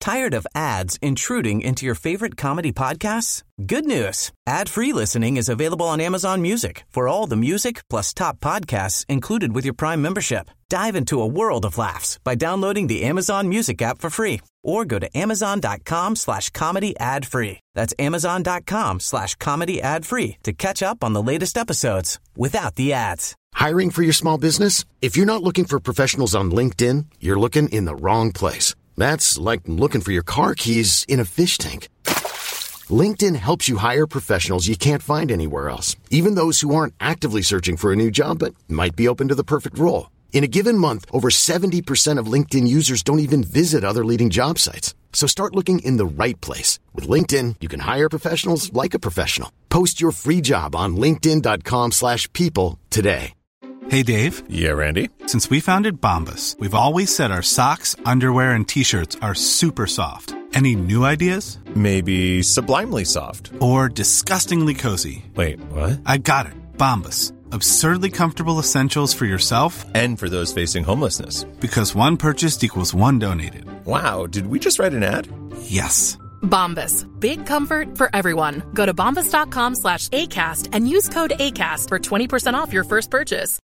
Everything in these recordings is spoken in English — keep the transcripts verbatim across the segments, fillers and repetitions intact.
Tired of ads intruding into your favorite comedy podcasts? Good news. Ad-free listening is available on Amazon Music for all the music plus top podcasts included with your Prime membership. Dive into a world of laughs by downloading the Amazon Music app for free or go to amazon.com slash comedy ad free. That's amazon.com slash comedy ad free to catch up on the latest episodes without the ads. Hiring for your small business? If you're not looking for professionals on LinkedIn, you're looking in the wrong place. That's like looking for your car keys in a fish tank. LinkedIn helps you hire professionals you can't find anywhere else, even those who aren't actively searching for a new job but might be open to the perfect role. In a given month, over seventy percent of LinkedIn users don't even visit other leading job sites. So start looking in the right place. With LinkedIn, you can hire professionals like a professional. Post your free job on linkedin.com slash people today. Hey, Dave. Yeah, Randy. Since we founded Bombas, we've always said our socks, underwear, and T-shirts are super soft. Any new ideas? Maybe sublimely soft. Or disgustingly cozy. Wait, what? I got it. Bombas. Absurdly comfortable essentials for yourself and for those facing homelessness. Because one purchased equals one donated. Wow, did we just write an ad? Yes. Bombas. Big comfort for everyone. Go to bombas.com slash ACAST and use code ACAST for twenty percent off your first purchase.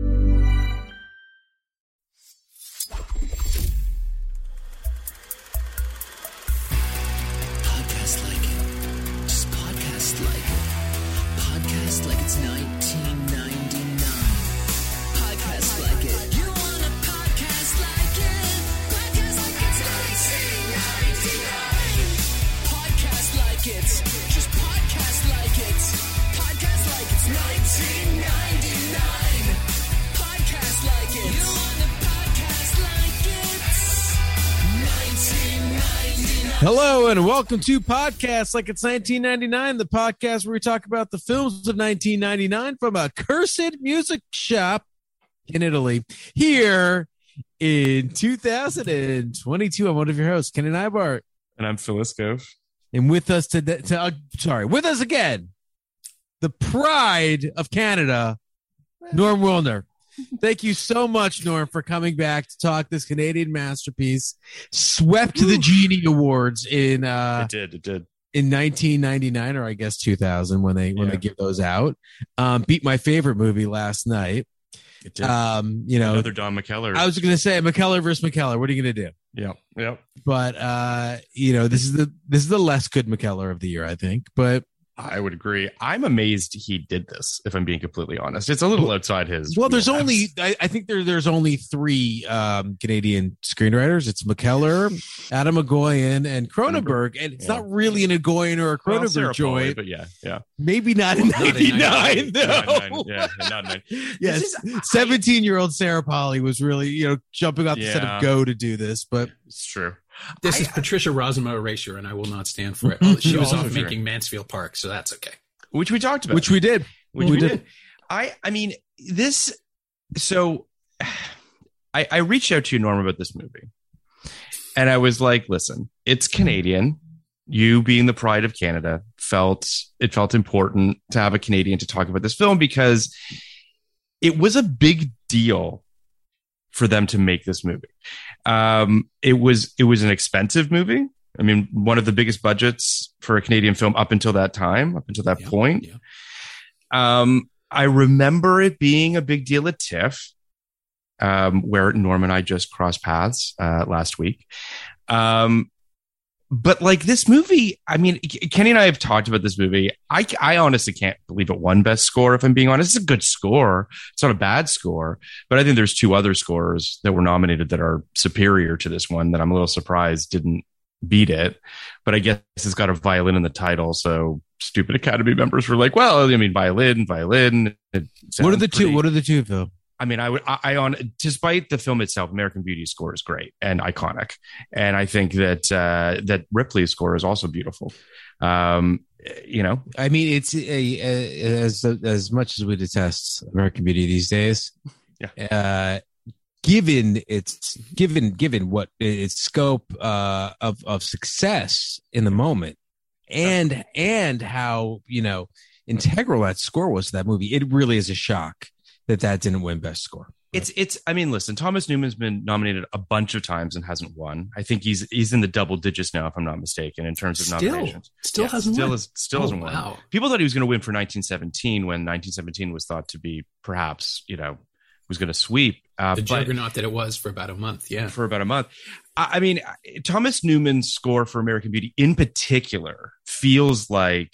Podcast like it. Just podcast like it. Podcast like it's nineteen ninety-nine. Podcast like it. You want a podcast like it? Podcast like it's nineteen ninety-nine. Podcast like it. Just podcast like it. Podcast like it's nineteen ninety-nine. Podcast like it. You want a podcast like it? nineteen ninety-nine. Hello and welcome to Podcast Like It's nineteen ninety-nine, the podcast where we talk about the films of nineteen ninety-nine from a cursed music shop in Italy. Here in two thousand twenty-two, I'm one of your hosts, Ken and Ibart. And I'm Phil Iskov. And with us today, to, uh, sorry, with us again, the pride of Canada, Norm Wilner. Thank you so much, Norm, for coming back to talk this Canadian masterpiece. Swept the Genie Awards in uh, it did, it did in nineteen ninety-nine, or I guess two thousand when they when yeah. they give those out. Um, beat my favorite movie last night. It did. Um, you know, another Don McKellar. I was going to say McKellar versus McKellar. What are you going to do? Yeah, yeah. But uh, you know, this is the this is the less good McKellar of the year, I think. But I would agree. I'm amazed he did this, if I'm being completely honest. It's a little outside his. Well, there's wheelhouse. only, I, I think there, there's only three um, Canadian screenwriters. It's McKellar, Adam Egoyan, and Cronenberg. And it's yeah. not really an Egoyan or a Cronenberg well, joint. But yeah, yeah. Maybe not in ninety-nine, though. Not in, yeah, not in yes, seventeen-year-old Sarah Polley was really, you know, jumping off the yeah. set of Go to do this. But it's true. This I, is Patricia Rozema erasure, and I will not stand for it. She was off making Mansfield Park, so that's okay. Which we talked about. Which we did. Which we, we did. did. I I mean, this... So, I, I reached out to you, Norm, about this movie. And I was like, listen, it's Canadian. You being the pride of Canada, felt it felt important to have a Canadian to talk about this film because it was a big deal for them to make this movie. Um, it was it was an expensive movie. I mean, one of the biggest budgets for a Canadian film up until that time, up until that yeah, point. Yeah. Um, I remember it being a big deal at TIFF, um, where Norm and I just crossed paths uh, last week. Um, but like this movie, I mean, Kenny and I have talked about this movie. I, I honestly can't believe it won Best Score, if I'm being honest. It's a good score. It's not a bad score. But I think there's two other scores that were nominated that are superior to this one that I'm a little surprised didn't beat it. But I guess it's got a violin in the title. So stupid Academy members were like, well, I mean, violin, violin. What are the pretty- two? What are the two, Phil? I mean, I would, I, I on, despite the film itself, American Beauty's score is great and iconic. And I think that, uh, that Ripley's score is also beautiful. Um, you know, I mean, it's a, a, as, as much as we detest American Beauty these days, yeah. uh, given its, given, given what its scope, uh, of, of success in the moment and, yeah. and how, you know, integral that score was to that movie, it really is a shock that that didn't win Best Score. It's it's. I mean, listen. Thomas Newman's been nominated a bunch of times and hasn't won. I think he's he's in the double digits now, if I'm not mistaken, in terms of Still, nominations. still Yeah, hasn't still won. Is, still Oh, hasn't won. wow. People thought he was going to win for nineteen seventeen when nineteen seventeen was thought to be perhaps you know was going to sweep. Uh, The but juggernaut that it was for about a month. Yeah. for about a month. I, I mean, Thomas Newman's score for American Beauty, in particular, feels like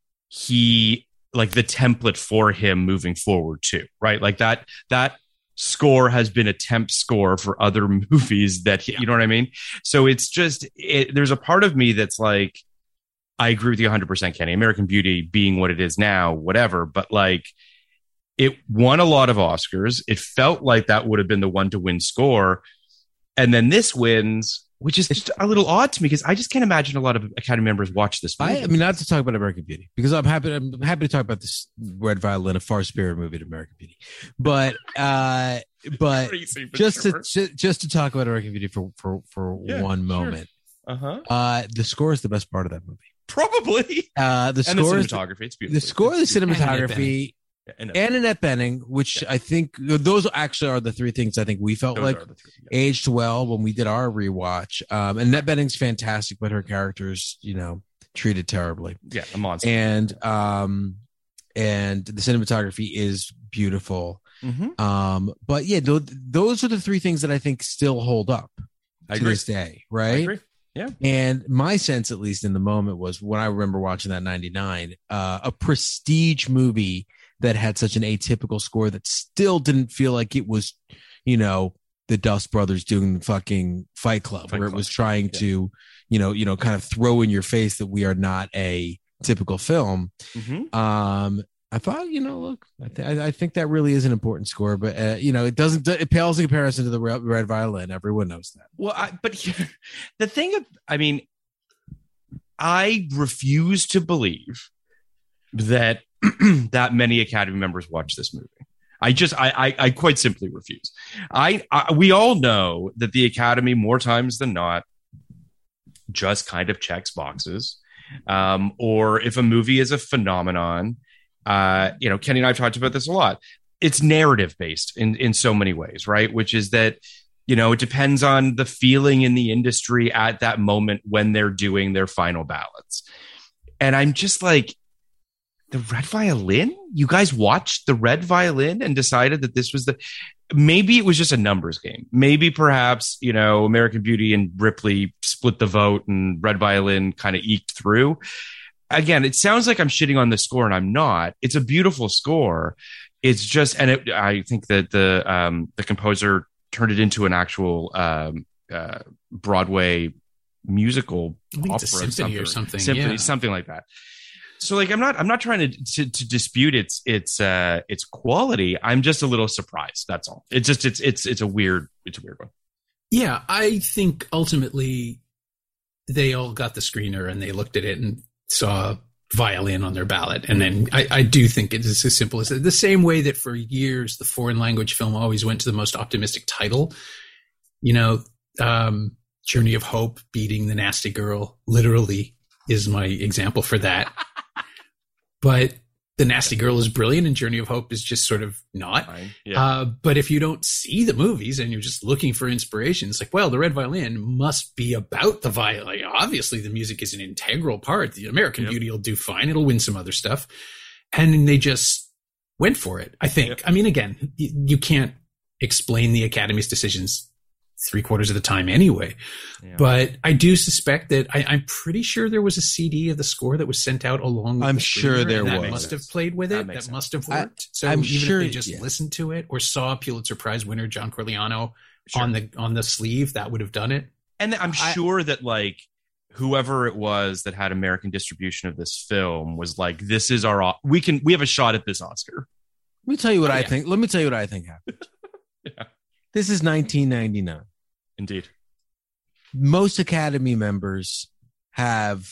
he like the template for him moving forward too, right? Like that that. score has been a temp score for other movies that you know what I mean. So it's just it, there's a part of me that's like, I agree with you one hundred percent, Kenny. American Beauty being what it is now, whatever, but like it won a lot of Oscars. It felt like that would have been the one to win score, and then this wins, which is just a little odd to me because I just can't imagine a lot of Academy members watch this movie. I, I mean, not to talk about American Beauty because I'm happy. I'm happy to talk about this Red Violin, a far superior movie to American Beauty, but uh, but Crazy, but just sure. to ju- just to talk about American Beauty for for for Yeah, one sure. moment. Uh-huh. Uh, the score is the best part of that movie. Probably. Uh, the And the score is cinematography. It's the beautiful. score, the It's beautiful. cinematography, Yeah, and- and Annette Bening, which I think those actually are the three things I think we felt Those like are the three, yeah. aged well when we did our rewatch. Um, and Annette Bening's fantastic, but her character's, you know, treated terribly. Yeah, a monster. And um, and the cinematography is beautiful. Mhm. Um, but yeah, th- those are the three things that I think still hold up I to agree. this day, I right? agree. Yeah. And my sense, at least in the moment, was when I remember watching that ninety-nine, uh, a prestige movie that had such an atypical score that still didn't feel like it was, you know, the Dust Brothers doing the fucking Fight Club, Fight where Club. it was trying Yeah. to, you know, you know, kind of throw in your face that we are not a typical film. Mhm. Um, I thought, you know, look, I, th- I I think that really is an important score, but uh, you know, it doesn't. It pales in comparison to the Red, Red Violin. Everyone knows that. Well, I, but here, the thing, of, I mean, I refuse to believe that that many Academy members watch this movie. I just, I, I, I quite simply refuse. I, I, we all know that the Academy, more times than not, just kind of checks boxes. Um, or if a movie is a phenomenon, uh, you know, Kenny and I have talked about this a lot. It's narrative based in in so many ways, right? Which is that, you know, it depends on the feeling in the industry at that moment when they're doing their final ballots. And I'm just like, the Red Violin? You guys watched the Red Violin and decided that this was the, maybe it was just a numbers game. Maybe perhaps, you know, American Beauty and Ripley split the vote and Red Violin kind of eked through. Again, it sounds like I'm shitting on the score and I'm not. It's a beautiful score. It's just, and it, I think that the, um, the composer turned it into an actual, um, uh, Broadway musical I think opera, it's a symphony or something, symphony, yeah. something like that. So like, I'm not, I'm not trying to, to, to dispute its, its, uh, its quality. I'm just a little surprised. That's all. It's just, it's, it's, it's a weird, it's a weird one. Yeah, I think ultimately they all got the screener and they looked at it and saw violin on their ballot. And then I, I do think it is as simple as that. The same way that for years the foreign language film always went to the most optimistic title. You know, um, Journey of Hope beating The Nasty Girl literally is my example for that. But The Nasty Girl is brilliant and Journey of Hope is just sort of not. Fine. Yeah. Uh, but if you don't see the movies and you're just looking for inspiration, it's like, well, the Red Violin must be about the violin. Obviously, the music is an integral part. The American Yep. Beauty will do fine. It'll win some other stuff. And they just went for it, I think. Yep. I mean, again, you, you can't explain the Academy's decisions three quarters of the time anyway. Yeah. But I do suspect that I, I'm pretty sure there was a C D of the score that was sent out along with I'm the sure screener, there and that was. must have played with That it. makes That sense. must have I- worked. so I'm even sure- if they just yeah. listened to it or saw Pulitzer Prize winner John Corleone Sure. on the on the sleeve, that would have done it. And I'm I- sure that like whoever it was that had American distribution of this film was like, this is our, o- we can, we have a shot at this Oscar. Let me tell you what Oh, I yeah. think. Let me tell you what I think happened. Yeah. This is nineteen ninety-nine. Indeed. Most Academy members have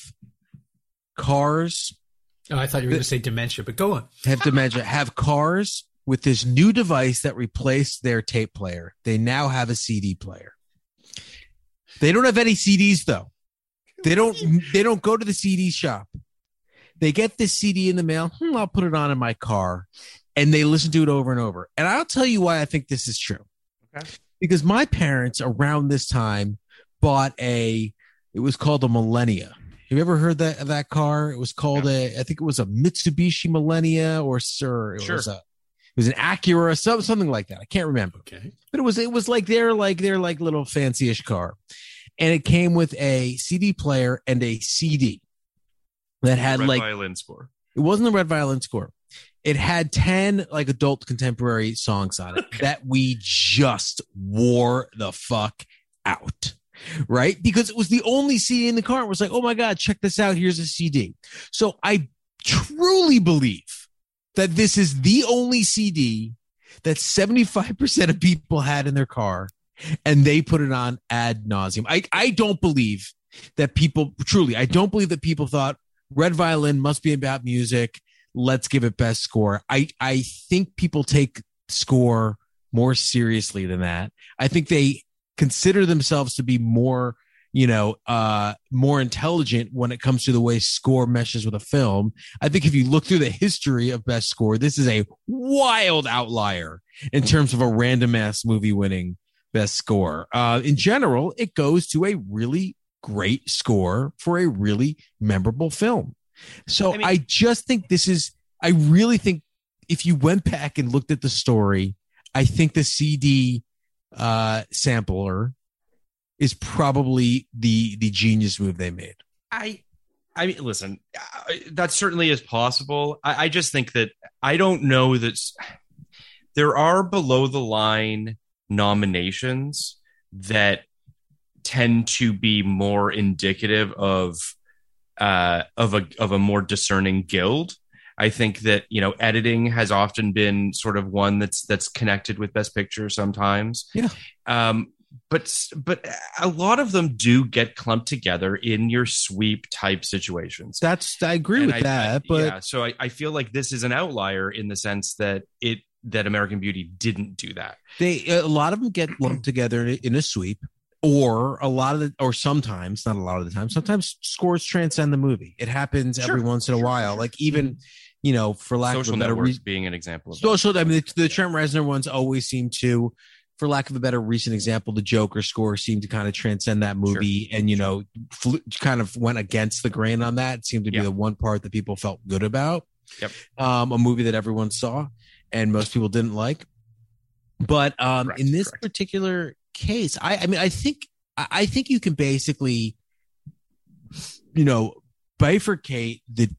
cars, Oh, I thought you were going to say dementia, but go on. have dementia, have cars with this new device that replaced their tape player. They now have a C D player. They don't have any C Ds though. They don't. They don't go to the C D shop. They get this C D in the mail. Hmm, I'll put it on in my car, and they listen to it over and over. And I'll tell you why I think this is true. Okay. Because my parents around this time bought a, it was called a Millennia. Have you ever heard that of that car? It was called no. a, I think it was a Mitsubishi Millennia or Sir. It sure. was a, it was an Acura, some, something like that. I can't remember. Okay. But it was, it was like their, like their like little fancy-ish car. And it came with a C D player and a C D that had Red like, violin score. it wasn't a Red Violin score. It had ten like adult contemporary songs on it Okay. that we just wore the fuck out. Right? Because it was the only C D in the car. It was like, oh my God, check this out. Here's a C D. So I truly believe that this is the only C D that seventy-five percent of people had in their car, and they put it on ad nauseum. I, I don't believe that people, truly, I don't believe that people thought Red Violin must be about music. Let's give it best score. I, I think people take score more seriously than that. I think they consider themselves to be more, you know, uh, more intelligent when it comes to the way score meshes with a film. I think if you look through the history of best score, this is a wild outlier in terms of a random ass movie winning best score. Uh, in general, it goes to a really great score for a really memorable film. So I, mean, I just think this is, I really think if you went back and looked at the story, I think the C D uh sampler is probably the the genius move they made. I I mean, listen, that certainly is possible. I, I just think that I don't know that there are below the line nominations that tend to be more indicative of uh of a of a more discerning guild. I think that, you know, editing has often been sort of one that's that's connected with Best Picture sometimes. Yeah. Um, but but a lot of them do get clumped together in your sweep type situations. That's I agree and with I, that. I, but yeah, so I, I feel like this is an outlier in the sense that it that American Beauty didn't do that. They a lot of them get lumped together in a sweep. Or a lot of the, or sometimes, not a lot of the time, sometimes scores transcend the movie. It happens Sure, every once in a sure, while. sure. Like even, you know, for lack Social of a better Network reason, being an example of social. I mean, the, the Trent Reznor ones always seem to, for lack of a better recent example, the Joker score seemed to kind of transcend that movie, Sure. and you know, fl- kind of went against the grain on that. It seemed to be Yeah. the one part that people felt good about. Yep. Um, a movie that everyone saw and most people didn't like. But um, Correct, in this correct. particular case, I, I mean, I think. I think you can basically, you know, bifurcate the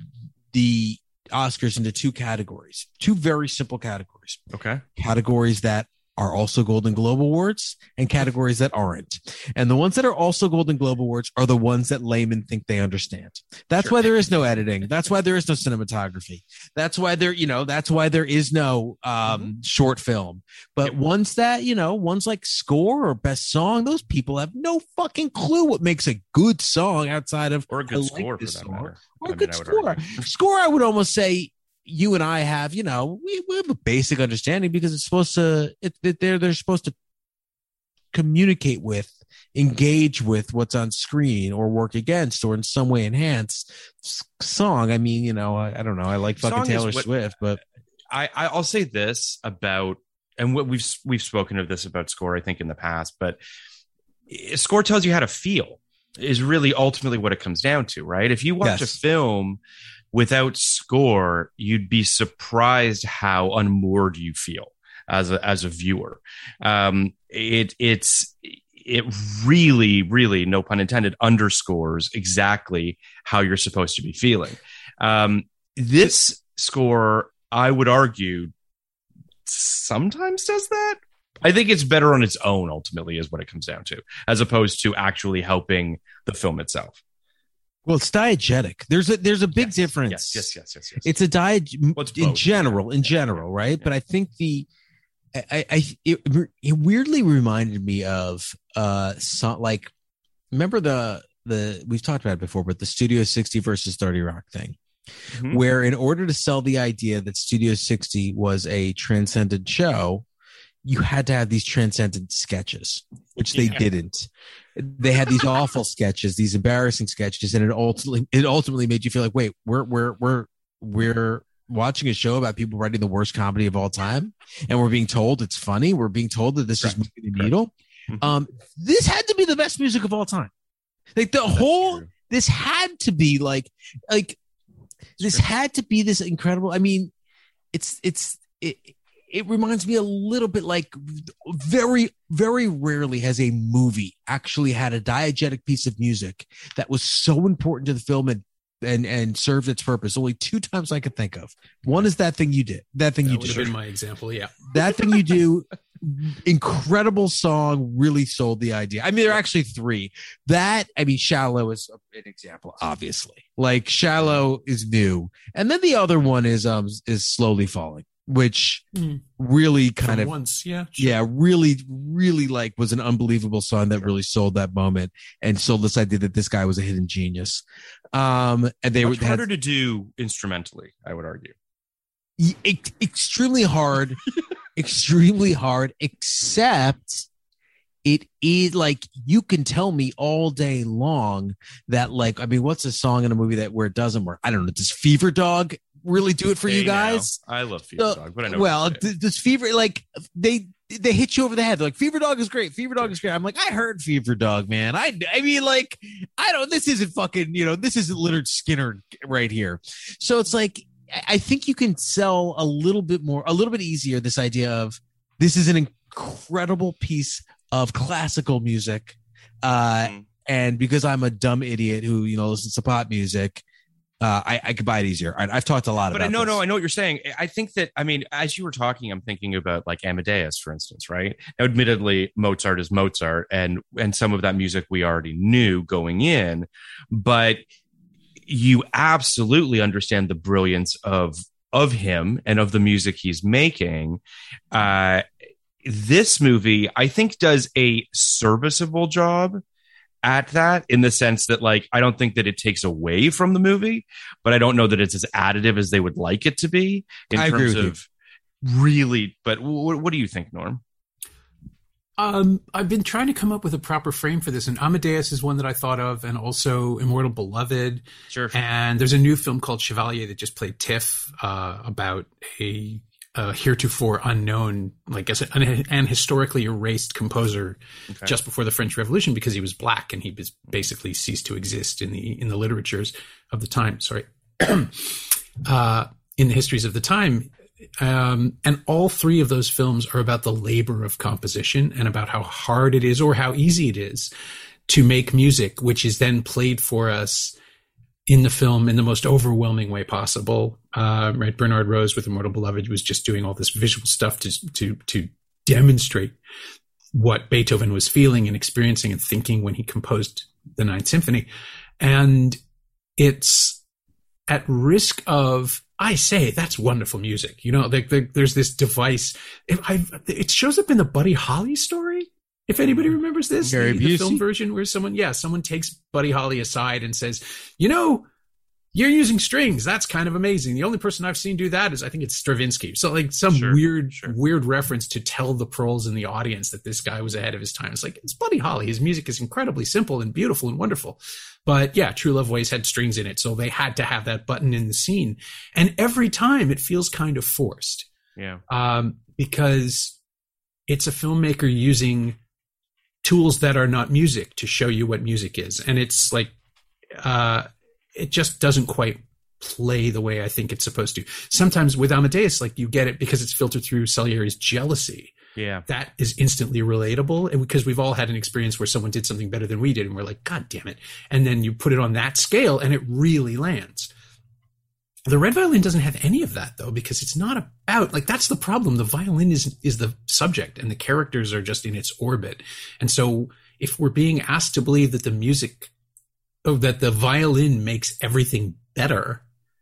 the Oscars into two categories, two very simple categories. Okay. Categories that are also Golden Globe Awards and categories that aren't. And the ones that are also Golden Globe Awards are the ones that laymen think they understand. That's Sure. why there is no editing. That's why there is no cinematography. That's why there, you know, that's why there is no um, Mm-hmm. short film. But Yep. ones that, you know, ones like score or best song, those people have no fucking clue what makes a good song outside of Or a I good like score for this that song. matter. Or I a mean, good I would score. argue. Score, I would almost say you and I have, you know, we, we have a basic understanding because it's supposed to, it, it, they're, they're supposed to communicate with, engage with what's on screen or work against or in some way enhance s- song. I mean, you know, I, I don't know. I like fucking Song is Taylor what- Swift, but I, I I'll say this about, and what we've we've spoken of this about score, I think, in the past, but score tells you how to feel is really ultimately what it comes down to, right? If you watch Yes. a film without score, you'd be surprised how unmoored you feel as a as a viewer. Um, it it's it really, really, no pun intended, underscores exactly how you're supposed to be feeling. Um, this score, I would argue, sometimes does that. I think it's better on its own, ultimately, is what it comes down to, as opposed to actually helping the film itself. well, it's diegetic. There's a there's a big Yes, difference. Yes, yes, yes, yes, yes. It's a diet Well, it's in both. general, in Yeah. general, right? Yeah. But I think the, I, I, it, it weirdly reminded me of, uh, so, like, remember the, the, we've talked about it before, but the Studio sixty versus thirty Rock thing, Mhm. where in order to sell the idea that Studio sixty was a transcendent show, you had to have these transcendent sketches, which they Yeah. didn't. They had these awful sketches, these embarrassing sketches, and it ultimately it ultimately made you feel like, wait, we're we're we're we're watching a show about people writing the worst comedy of all time, and we're being told it's funny. We're being told that this Correct. is moving the needle. Um, this had to be the best music of all time. Like the That's whole, true. this had to be like, like this had to be this incredible. I mean, it's it's it. It reminds me a little bit like very, very rarely has a movie actually had a diegetic piece of music that was so important to the film and and and served its purpose. Only two times I could think of. One is that thing you did. That thing That you would did. have been my example. Yeah. That thing you do. Incredible song, really sold the idea. I mean, there are actually three. That, I mean, Shallow is an example, obviously. Like Shallow is new. And then the other one is um is Slowly Falling, which Mm. really kind From of once. Yeah. Sure. yeah, really, really like was an unbelievable song that really sold that moment and sold this idea that this guy was a hidden genius. Um, and they Much were harder had, to do instrumentally, I would argue. e- extremely hard, extremely hard, except it is like you can tell me all day long that, like, I mean, what's a song in a movie that where it doesn't work? I don't know. Does Fever Dog really do it for Hey, you guys? now, I love Fever So, Dog, but I know. well, what you're saying. th- does Fever like they they hit you over the head? They're like, Fever Dog is great. Fever Dog is great. I'm like, I heard Fever Dog, man. I I mean, like, I don't. This isn't fucking. You know, this isn't Leonard Skinner right here. So it's like I- I think you can sell a little bit more, a little bit easier. This idea of this is an incredible piece of classical music, uh, Mhm. and because I'm a dumb idiot who you know listens to pop music. Uh, I, I could buy it easier. I, I've talked a lot But about I know, this. no, I know what you're saying. I think that, I mean, as you were talking, I'm thinking about like Amadeus, for instance, right? Now, admittedly, Mozart is Mozart, and and some of that music we already knew going in, but you absolutely understand the brilliance of of him and of the music he's making. Uh, this movie, I think, does a serviceable job at that, in the sense that, like, I don't think that it takes away from the movie, but I don't know that it's as additive as they would like it to be in I agree terms with you. of really. But w- what do you think, Norm? Um, I've been trying to come up with a proper frame for this, and Amadeus is one that I thought of, and also Immortal Beloved. Sure. And there's a new film called Chevalier that just played TIFF uh, about a, a heretofore unknown, like as an, an historically erased composer Okay. just before the French Revolution because he was black and he was basically ceased to exist in the in the literatures of the time. Sorry, uh, in the histories of the time. Um, and all three of those films are about the labor of composition and about how hard it is or how easy it is to make music, which is then played for us in the film in the most overwhelming way possible. Uh, right. Bernard Rose with Immortal Beloved was just doing all this visual stuff to, to, to demonstrate what Beethoven was feeling and experiencing and thinking when he composed the Ninth Symphony. And it's at risk of, I say, that's wonderful music. You know, like the, there's this device. It, I, it shows up in the Buddy Holly story. If anybody remembers this, Gary the, the film Busey? version where someone, yeah, someone takes Buddy Holly aside and says, you know, you're using strings. That's kind of amazing. The only person I've seen do that is, I think it's Stravinsky. So like some Sure, weird, sure. weird reference to tell the pearls in the audience that this guy was ahead of his time. It's like, it's Buddy Holly. His music is incredibly simple and beautiful and wonderful. But yeah, True Love Ways had strings in it. So they had to have that button in the scene. And every time it feels kind of forced. Yeah. Um, because it's a filmmaker using tools that are not music to show you what music is. And it's like, uh, it just doesn't quite play the way I think it's supposed to. Sometimes with Amadeus, like you get it because it's filtered through Salieri's jealousy. Yeah. That is instantly relatable. And because we've all had an experience where someone did something better than we did. And we're like, God damn it. And then you put it on that scale and it really lands. The Red Violin doesn't have any of that though, because it's not about, like, that's the problem. The violin is, is the subject and the characters are just in its orbit. And so if we're being asked to believe that the music, oh, that the violin makes everything better,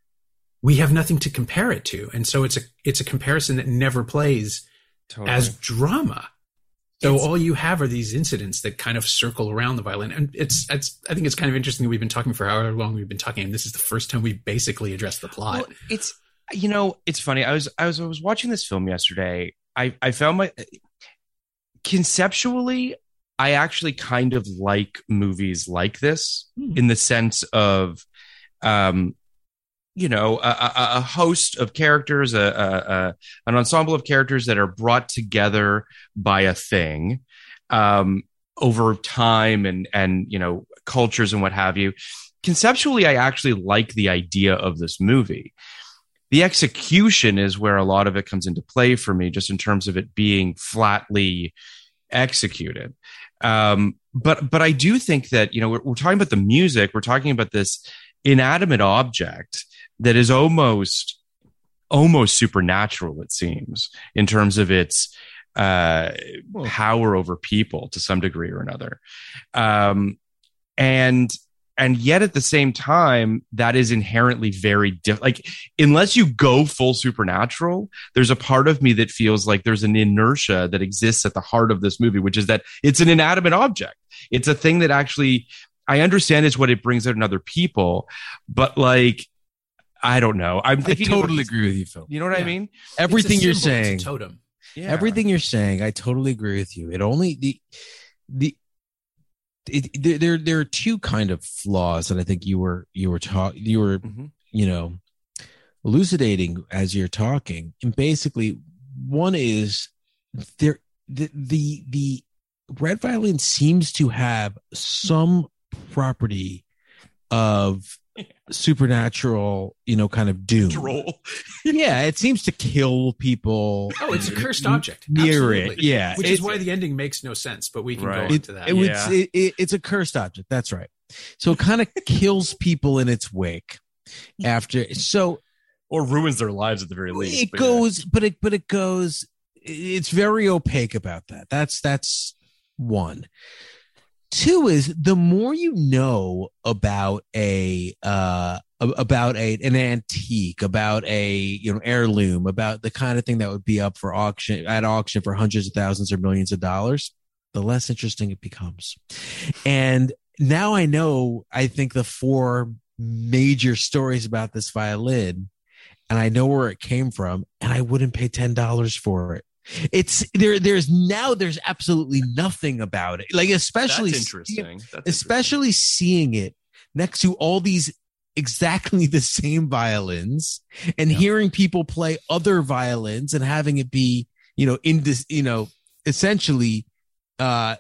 we have nothing to compare it to. And so it's a, it's a comparison that never plays Totally. as drama. So all you have are these incidents that kind of circle around the violin. And it's, it's, I think it's kind of interesting that we've been talking for however long we've been talking. And this is the first time we basically addressed the plot. Well, it's, you know, it's funny. I was, I was, I was watching this film yesterday. I, I found my conceptually, I actually kind of like movies like this Hmm. in the sense of, um, you know, a, a, a host of characters, a, a, a an ensemble of characters that are brought together by a thing um, over time and and you know cultures and what have you. Conceptually, I actually like the idea of this movie. The execution is where a lot of it comes into play for me, just in terms of it being flatly executed. Um, but but I do think that, you know, we're, we're talking about the music. We're talking about this inanimate object that is almost almost supernatural, it seems, in terms of its uh, power over people to some degree or another. Um, and And yet at the same time, that is inherently very different. Like, unless you go full supernatural, there's a part of me that feels like there's an inertia that exists at the heart of this movie, which is that it's an inanimate object. It's a thing that actually, I understand is what it brings out in other people, but like, I don't know. I'm thinking I totally of, agree with you, Phil. You know what Yeah. I mean? Everything you're symbol, saying, it's a totem. Yeah. everything you're saying, I totally agree with you. It only the the it, there there there are two kind of flaws that I think you were you were talking you were Mhm. you know elucidating as you're talking, and basically one is there the the the Red Violin seems to have some property of supernatural, you know, kind of doom. Droll. Yeah, it seems to kill people. Oh, it's a cursed object. Near it, Absolutely. yeah. Which It- is why the ending makes no sense, but we can Right. go It, into that. it was- Yeah. it- it- it's a cursed object. That's right. So it kind of kills people in its wake after. So Or ruins their lives at the very least. it but yeah. goes, but it, but it goes. It's very opaque about that. That's that's one. Two is the more you know about a uh about a an antique, about a you know heirloom, about the kind of thing that would be up for auction at auction for hundreds of thousands or millions of dollars, the less interesting it becomes. And now I know, I think the four major stories about this violin, and I know where it came from, and I wouldn't pay ten dollars for it. It's there. There's now. There's absolutely nothing about it. Like especially, That's interesting. That's especially seeing it next to all these exactly the same violins, and Yeah. hearing people play other violins, and having it be, you know, in this, you know, essentially, uh,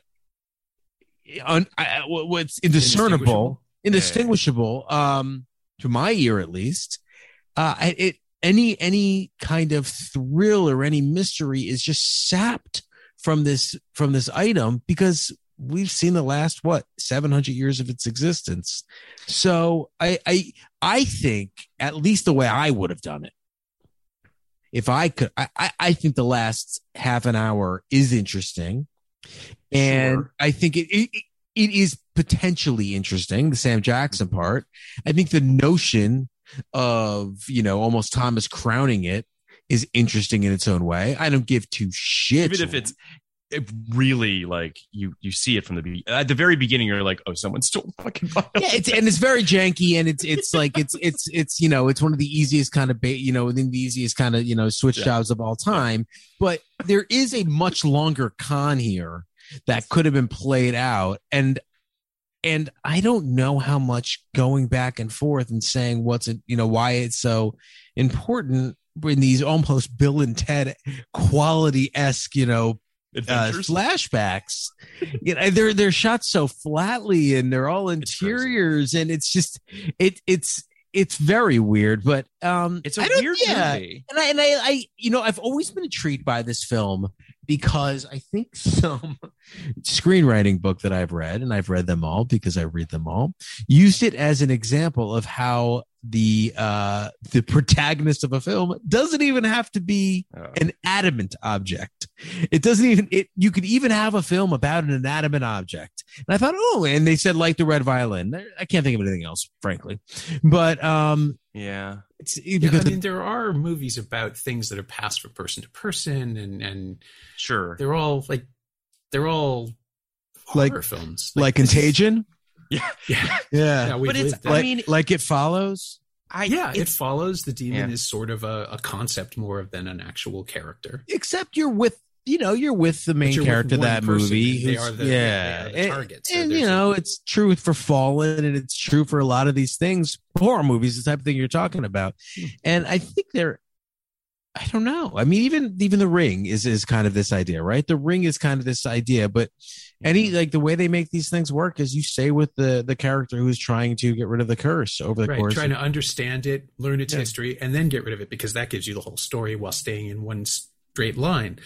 un, uh, what's indiscernible, indistinguishable, um, to my ear at least. Uh, it. Any any kind of thrill or any mystery is just sapped from this from this item, because we've seen the last what seven hundred years of its existence. So I I I think, at least the way I would have done it, if I could, I I, I think the last half an hour is interesting, and Sure. I think it, it it is potentially interesting, the Sam Jackson part. I think the notion of, you know, almost Thomas crowning it is interesting in its own way. I don't give two shits. Even if it's it really like you you see it from the be- at the very beginning, you're like, oh, someone stole fucking violin. yeah, it's and it's very janky, and it's it's like it's it's it's you know, it's one of the easiest kind of ba- you know, within the easiest kind of, you know, switch Yeah. jobs of all time. But there is a much longer con here that could have been played out, and and I don't know how much going back and forth and saying what's it, you know, why it's so important in these almost Bill and Ted quality esque, you know, uh, Adventures. flashbacks. You know, they're they're shot so flatly, and they're all It's crazy. interiors, and it's just it it's it's very weird. But um, It's a I don't- weird yeah. movie. And I and I, I you know, I've always been intrigued by this film because I think some screenwriting book that I've read, and I've read them all because I read them all, used it as an example of how the uh the protagonist of a film doesn't even have to be Oh. an adamant object. It doesn't even it you could even have a film about an inanimate object. And I thought, oh, and they said like the Red Violin. I can't think of anything else, frankly. But um Yeah. it's Yeah, because I mean, there are movies about things that are passed from person to person, and and Sure. they're all like they're all Like- horror films, like Contagion. Yeah. yeah, Yeah. yeah. We've But it's- lived that. I Like, mean- like It Follows. I yeah, it it's- follows. The demon Yeah. is sort of a, a concept more than an actual character. Except you're with you know, you're with the main you're with character of one that person, movie. and they who's- are the- yeah. they are the And- target, so And, you there's know, it's true for Fallen, and it's true for a lot of these things, horror movies, the type of thing you're talking about. Hmm. And I think they're, I don't know. I mean, even even The Ring is is kind of this idea, right? The Ring is kind of this idea, but any like the way they make these things work is you stay with the the character who's trying to get rid of the curse over the right, course. trying of, to understand it, learn its Yeah. history, and then get rid of it, because that gives you the whole story while staying in one straight line.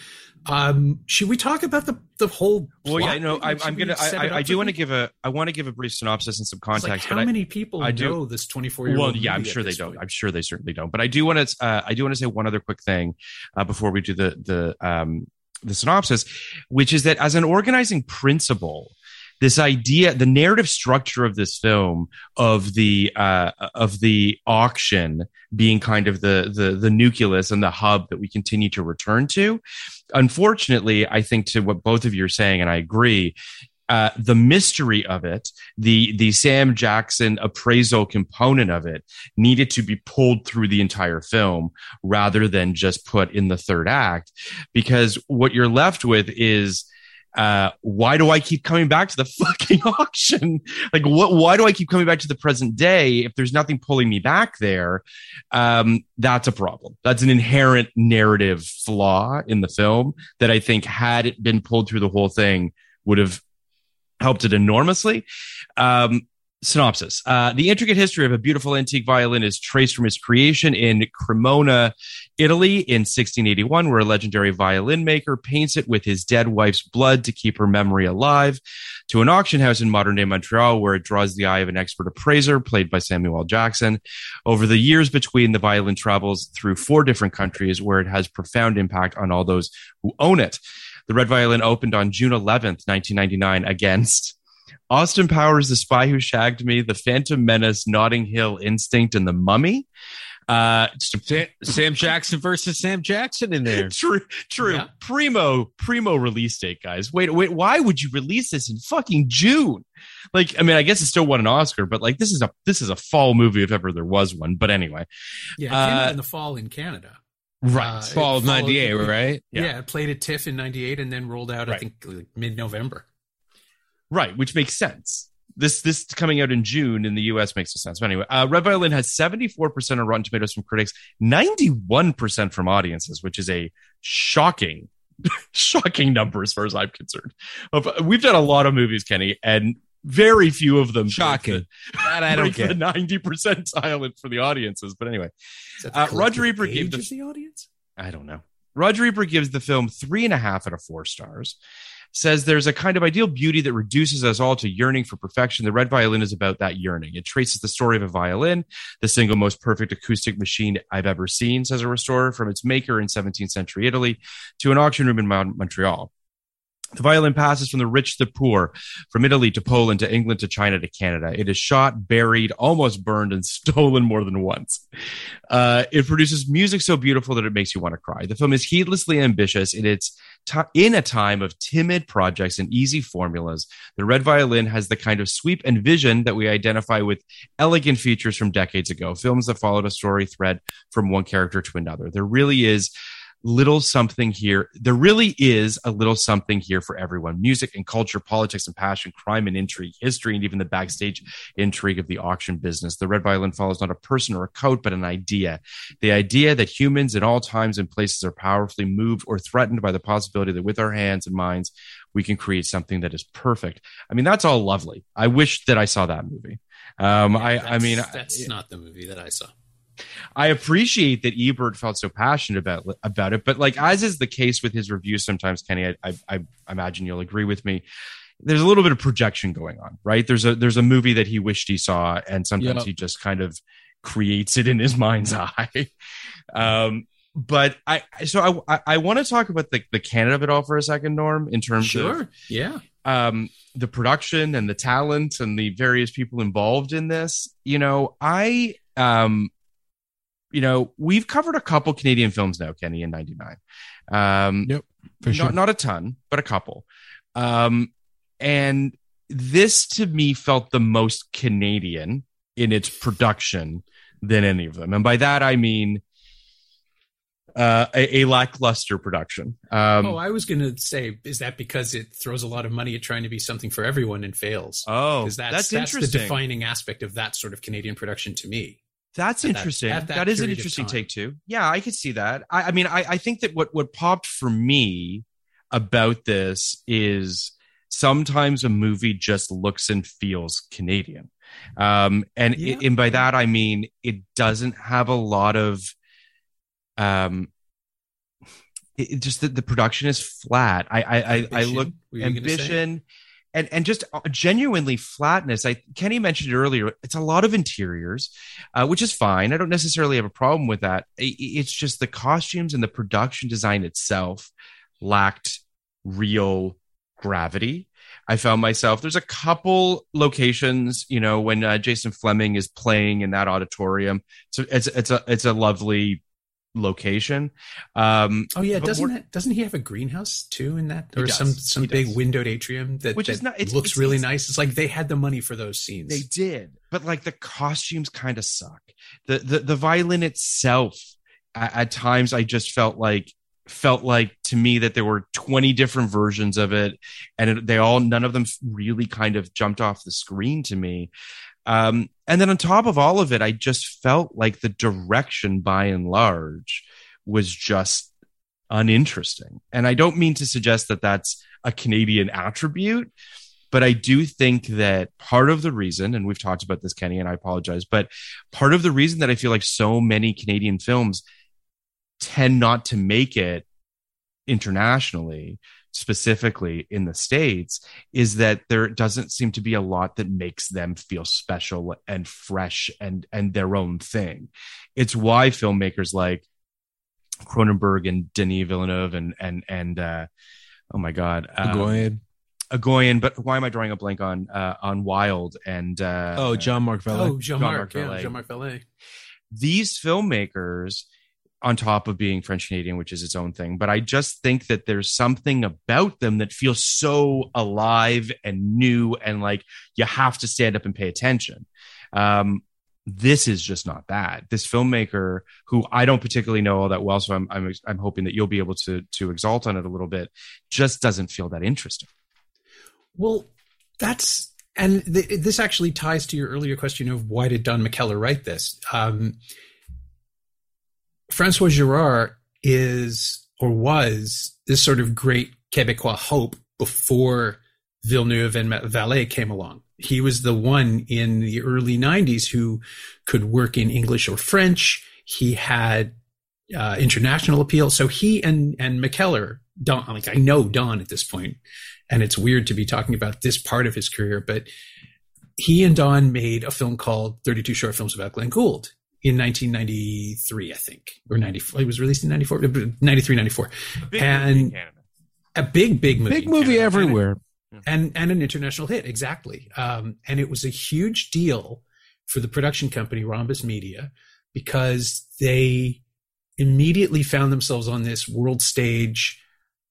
Um, should we talk about the the whole? Well, yeah, plot? no, I'm, Should I'm we gonna. set I, it I, I up do for want to people? give a. I want to give a brief synopsis and some It's like, context. how but I, many people I do- know this twenty-four year old? Well, yeah, I'm sure they don't. I'm sure they certainly don't. But I do want to. Uh, I do want to say one other quick thing uh, before we do the the um, the synopsis, which is that as an organizing principle, this idea, the narrative structure of this film, of the uh, of the auction being kind of the the the nucleus and the hub that we continue to return to. Unfortunately, I think to what both of you are saying, and I agree. Uh, the mystery of it, the the Sam Jackson appraisal component of it, needed to be pulled through the entire film rather than just put in the third act, because what you're left with is, uh, why do I keep coming back to the fucking auction? Like, what? Why do I keep coming back to the present day if there's nothing pulling me back there? Um, that's a problem. That's an inherent narrative flaw in the film that I think, had it been pulled through the whole thing, would have helped it enormously. Um, synopsis. Uh, the intricate history of a beautiful antique violin is traced from its creation in Cremona, Italy in sixteen eighty-one, where a legendary violin maker paints it with his dead wife's blood to keep her memory alive, to an auction house in modern-day Montreal, where it draws the eye of an expert appraiser, played by Samuel L. Jackson. Over the years between, the violin travels through four different countries, where it has profound impact on all those who own it. The Red Violin opened on June eleventh, nineteen ninety-nine, against Austin Powers, The Spy Who Shagged Me, The Phantom Menace, Notting Hill, Instinct, and The Mummy. Uh, Sam, Sam Jackson versus Sam Jackson in there. True, true. Yeah. Primo, primo release date, guys. Wait, wait. Why would you release this in fucking June? Like, I mean, I guess it still won an Oscar, but like, this is a this is a fall movie if ever there was one. But anyway, Yeah, it came Uh, out in the fall in Canada. Right. Uh, Fall of it followed- ninety-eight, right? Yeah. Yeah. it played at TIFF in ninety-eight and then rolled out, I Right. think, like mid-November. right, which makes sense. This this coming out in June in the U S makes no sense. But anyway, uh, Red Violin has seventy-four percent of Rotten Tomatoes from critics, ninety-one percent from audiences, which is a shocking, shocking number as far as I'm concerned. Of, we've done a lot of movies, Kenny, and very few of them break Shocking. the- That I don't break the get. ninety percentile for the audiences. But anyway, Is that the Uh, Roger collective Ebert gave age the- of the audience? I don't know. Roger Ebert gives the film three and a half out of four stars. Says there's a kind of ideal beauty that reduces us all to yearning for perfection. The Red Violin is about that yearning. It traces the story of a violin, the single most perfect acoustic machine I've ever seen, says a restorer, from its maker in seventeenth century Italy to an auction room in Mon- Montreal. The violin passes from the rich to the poor, from Italy to Poland to England to China to Canada. It is shot, buried, almost burned, and stolen more than once. Uh, it produces music so beautiful that it makes you want to cry. The film is heedlessly ambitious in its t- in a time of timid projects and easy formulas. The Red Violin has the kind of sweep and vision that we identify with elegant features from decades ago, films that followed a story thread from one character to another. There really is little something here. There really is a little something here for everyone. Music and culture, politics and passion, crime and intrigue, history, and even the backstage intrigue of the auction business. The Red Violin follows not a person or a coat, but an idea. The idea that humans in all times and places are powerfully moved or threatened by the possibility that with our hands and minds, we can create something that is perfect. I mean, that's all lovely. I wish that I saw that movie. Um, I, I That's- mean, that's not the movie that I saw. I appreciate that Ebert felt so passionate about about it, but like as is the case with his reviews, sometimes Kenny, I, I, I imagine you'll agree with me. There's a little bit of projection going on, right? There's a there's a movie that he wished he saw, and sometimes Yep. he just kind of creates it in his mind's eye. Um, but I so I I, I want to talk about the the canon of it all for a second, Norm, in terms Sure. of Yeah. um, the production and the talent and the various people involved in this. You know, I um. You know, we've covered a couple Canadian films now, Kenny, in ninety-nine. Um, Yep, for not, sure. not a ton, but a couple. Um, and this, to me, felt the most Canadian in its production than any of them. And by that, I mean, uh, a, a lackluster production. Um, oh, I was going to say, is that because it throws a lot of money at trying to be something for everyone and fails? Oh, because that's, that's, that's interesting. the defining aspect of that sort of Canadian production to me. That's interesting. That, that, that is an interesting take too. Yeah, I could see that. I, I mean, I, I think that what, what popped for me about this is sometimes a movie just looks and feels Canadian. Um, and, yeah. it, and by that, I mean, it doesn't have a lot of, um, it, it just the, the production is flat. I, I, I, I look ambition and, and just genuinely flatness. I, Kenny mentioned it earlier. It's a lot of interiors, uh, which is fine. I don't necessarily have a problem with that. It, it's just the costumes and the production design itself lacked real gravity. I found myself, there's a couple locations, you know, when uh, Jason Fleming is playing in that auditorium. So it's it's a it's a lovely location. Um, oh yeah, doesn't that, doesn't he have a greenhouse too in that, or some some he big does. windowed atrium that, Which that is not, it's, looks it's, really it's, nice? It's like they had the money for those scenes. They did, but like the costumes kind of suck. The the the violin itself, at, at times, I just felt like. felt like to me that there were twenty different versions of it, and it, they all none of them really kind of jumped off the screen to me. Um, and then on top of all of it, I just felt like the direction by and large was just uninteresting. And I don't mean to suggest that that's a Canadian attribute, but I do think that part of the reason, and we've talked about this, Kenny, and I apologize, but part of the reason that I feel like so many Canadian films tend not to make it internationally, specifically in the States, is that there doesn't seem to be a lot that makes them feel special and fresh and and their own thing. It's why filmmakers like Cronenberg and Denis Villeneuve and and and uh, oh my god, um, Agoyan. Agoyan, but why am I drawing a blank on uh, on Wild and uh, oh Jean-Marc Vallée? Oh, Jean-Marc, Jean-Marc yeah, Vallée. Jean-Marc Vallée. These filmmakers, on top of being French Canadian, which is its own thing, but I just think that there's something about them that feels so alive and new, and like you have to stand up and pay attention. Um, this is just not that. This filmmaker, who I don't particularly know all that well, so I'm I'm I'm hoping that you'll be able to to exalt on it a little bit, just doesn't feel that interesting. Well, that's and th- this actually ties to your earlier question of why did Don McKellar write this. Um, Francois Girard is, or was, this sort of great Québécois hope before Villeneuve and Vallée came along. He was the one in the early nineties who could work in English or French. He had uh, international appeal. So he and, and McKellar, Don, like I know Don at this point, and it's weird to be talking about this part of his career, but he and Don made a film called thirty-two Short Films About Glenn Gould in nineteen ninety-three, I think, or ninety-four. It was released in ninety-four, ninety-three, ninety-four. And a big, big movie. Big movie Canada. everywhere. And, and an international hit, exactly. Um, and it was a huge deal for the production company, Rhombus Media, because they immediately found themselves on this world stage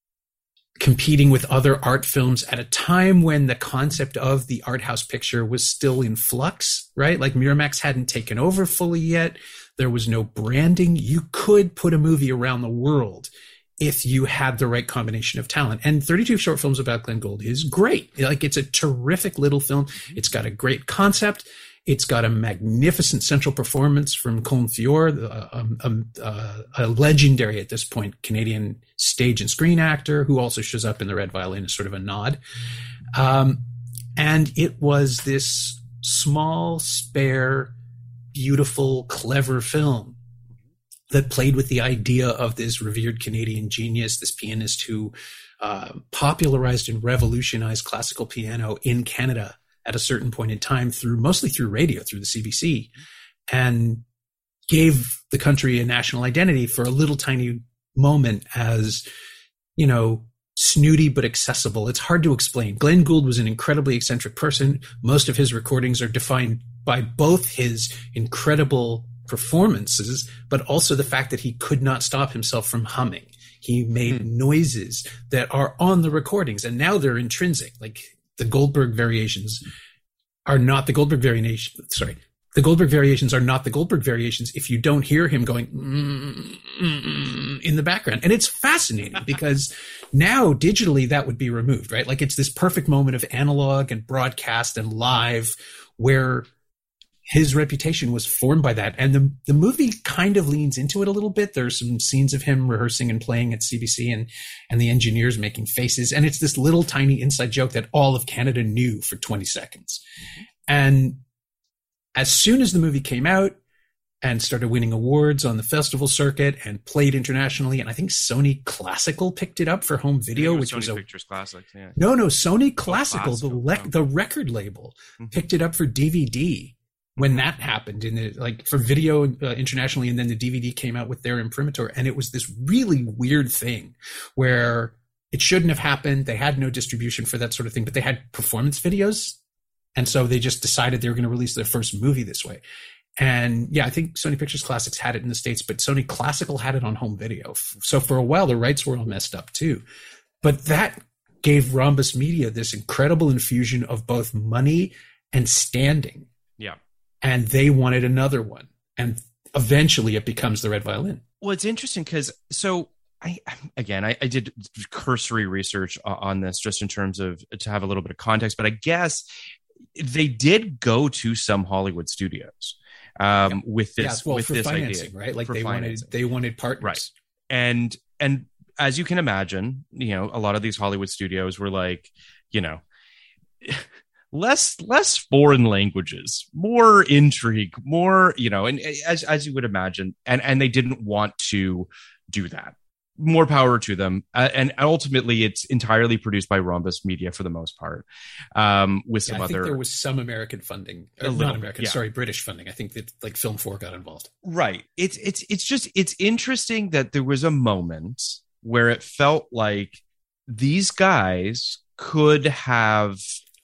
competing with other art films at a time when the concept of the art house picture was still in flux, right? Like Miramax hadn't taken over fully yet. There was no branding. You could put a movie around the world if you had the right combination of talent. And thirty-two Short Films About Glenn Gould is great. Like, it's a terrific little film. It's got a great concept. It's got a magnificent central performance from Colm Feore, a, a, a, a legendary at this point Canadian stage and screen actor who also shows up in The Red Violin as sort of a nod. Um, and it was this small, spare, beautiful, clever film that played with the idea of this revered Canadian genius, this pianist who uh, popularized and revolutionized classical piano in Canada at a certain point in time, through mostly through radio, through the C B C, and gave the country a national identity for a little tiny moment as, you know, snooty but accessible. It's hard to explain. Glenn Gould was an incredibly eccentric person. Most of his recordings are defined by both his incredible performances, but also the fact that he could not stop himself from humming. He made hmm. noises that are on the recordings, and now they're intrinsic. Like, the Goldberg variations are not the Goldberg variation. Sorry, the Goldberg variations are not the Goldberg variations if you don't hear him going mm, mm, mm, in the background. And it's fascinating because now digitally that would be removed, right? Like it's this perfect moment of analog and broadcast and live where his reputation was formed by that. And the the movie kind of leans into it a little bit. There's some scenes of him rehearsing and playing at C B C and, and the engineers making faces. And it's this little tiny inside joke that all of Canada knew for twenty seconds. And as soon as the movie came out and started winning awards on the festival circuit and played internationally, and I think Sony Classical picked it up for home video, was which Sony was a Pictures Classics. Yeah. no, no, Sony Classical, Classical, the le- oh. the record label, Mm-hmm. picked it up for D V D when that happened, in the, like for video uh, internationally, and then the D V D came out with their imprimatur, and it was this really weird thing where it shouldn't have happened. They had no distribution for that sort of thing, but they had performance videos, and so they just decided they were going to release their first movie this way. And yeah, I think Sony Pictures Classics had it in the States, but Sony Classical had it on home video. So for a while, the rights were all messed up too. But that gave Rhombus Media this incredible infusion of both money and standing. Yeah. And they wanted another one. And eventually it becomes the Red Violin. Well, it's interesting because so I again I, I did cursory research on this just in terms of to have a little bit of context, but I guess they did go to some Hollywood studios um, Yeah. with this Yeah, well, with for this financing, idea, right? Like for they financing. wanted, they wanted partners. Right. And and as you can imagine, you know, a lot of these Hollywood studios were like, you know, less less foreign languages, more intrigue, more, you know, and as as you would imagine, and and they didn't want to do that. More power to them, uh, and ultimately, it's entirely produced by Rhombus Media for the most part, um, with some Yeah, I other. think there was some American funding, A or little not bit, American, yeah. sorry, British funding. I think that like Film Four got involved. Right. It's it's it's just it's interesting that there was a moment where it felt like these guys could have.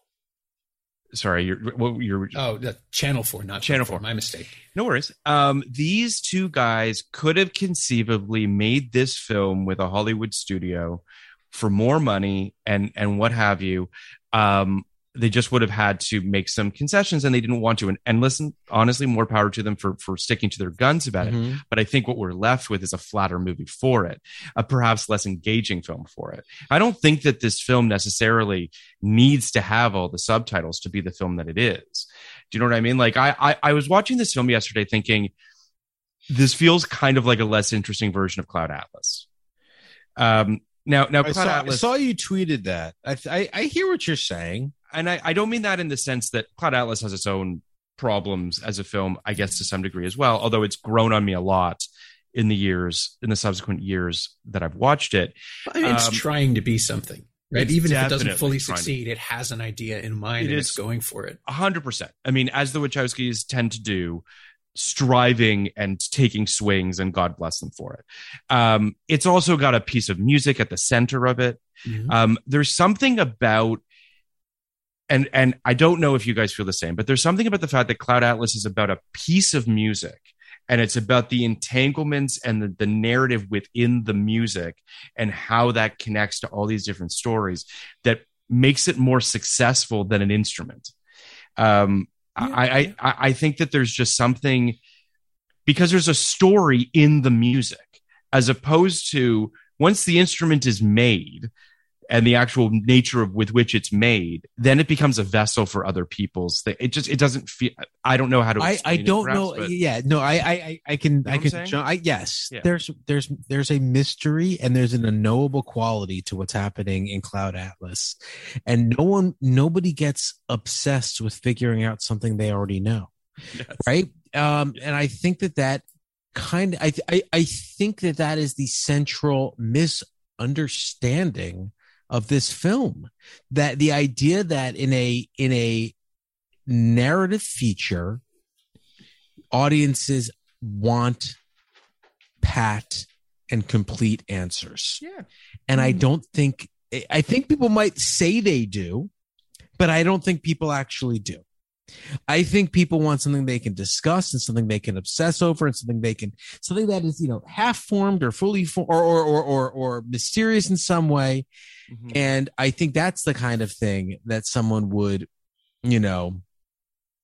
Sorry, you're what you're. Oh, the Channel Four, not Channel Film four. My mistake. No worries. Um, these two guys could have conceivably made this film with a Hollywood studio for more money and and what have you. Um, they just would have had to make some concessions, and they didn't want to. And, and listen, honestly, more power to them for for sticking to their guns about it. Mhm. But I think what we're left with is a flatter movie for it, a perhaps less engaging film for it. I don't think that this film necessarily needs to have all the subtitles to be the film that it is. Do you know what I mean? Like I, I, I was watching this film yesterday thinking this feels kind of like a less interesting version of Cloud Atlas. Um, now, now I Cloud saw, I Atlas, saw you tweeted that. I, I I hear what you're saying. and I, I don't mean that in the sense that Cloud Atlas has its own problems as a film, I guess to some degree as well, although it's grown on me a lot in the years, in the subsequent years that I've watched it. I mean, it's Um, trying to be something, right? it's Even if it doesn't definitely fully trying to- succeed, it has an idea in mind It and is- it's going for it. A hundred percent. I mean, as the Wachowskis tend to do, striving and taking swings, and God bless them for it. Um, it's also got a piece of music at the center of it. Mhm. Um, there's something about, and and I don't know if you guys feel the same, but there's something about the fact that Cloud Atlas is about a piece of music, and it's about the entanglements and the, the narrative within the music and how that connects to all these different stories that makes it more successful than an instrument. Um, Yeah, I, I, yeah. I I think that there's just something, because there's a story in the music, as opposed to once the instrument is made and the actual nature of with which it's made, then it becomes a vessel for other people's thing. It just, it doesn't feel, I don't know how to, I, I explain it, don't perhaps, know. but- Yeah, no, I, I, I- I can, what I I'm can. saying? ju- I, yes, Yeah. there's, there's, there's a mystery and there's an unknowable quality to what's happening in Cloud Atlas, and no one, nobody gets obsessed with figuring out something they already know, Yes. right? Um, and I think that that kind of, I, I, I think that that is the central misunderstanding of this film, that the idea that in a in a narrative feature, audiences want pat and complete answers. Yeah. And I don't think, I think people might say they do, but I don't think people actually do. I think people want something they can discuss and something they can obsess over and something they can, something that is, you know, half formed or fully formed or, or, or, or, or mysterious in some way. Mhm. And I think that's the kind of thing that someone would, you know,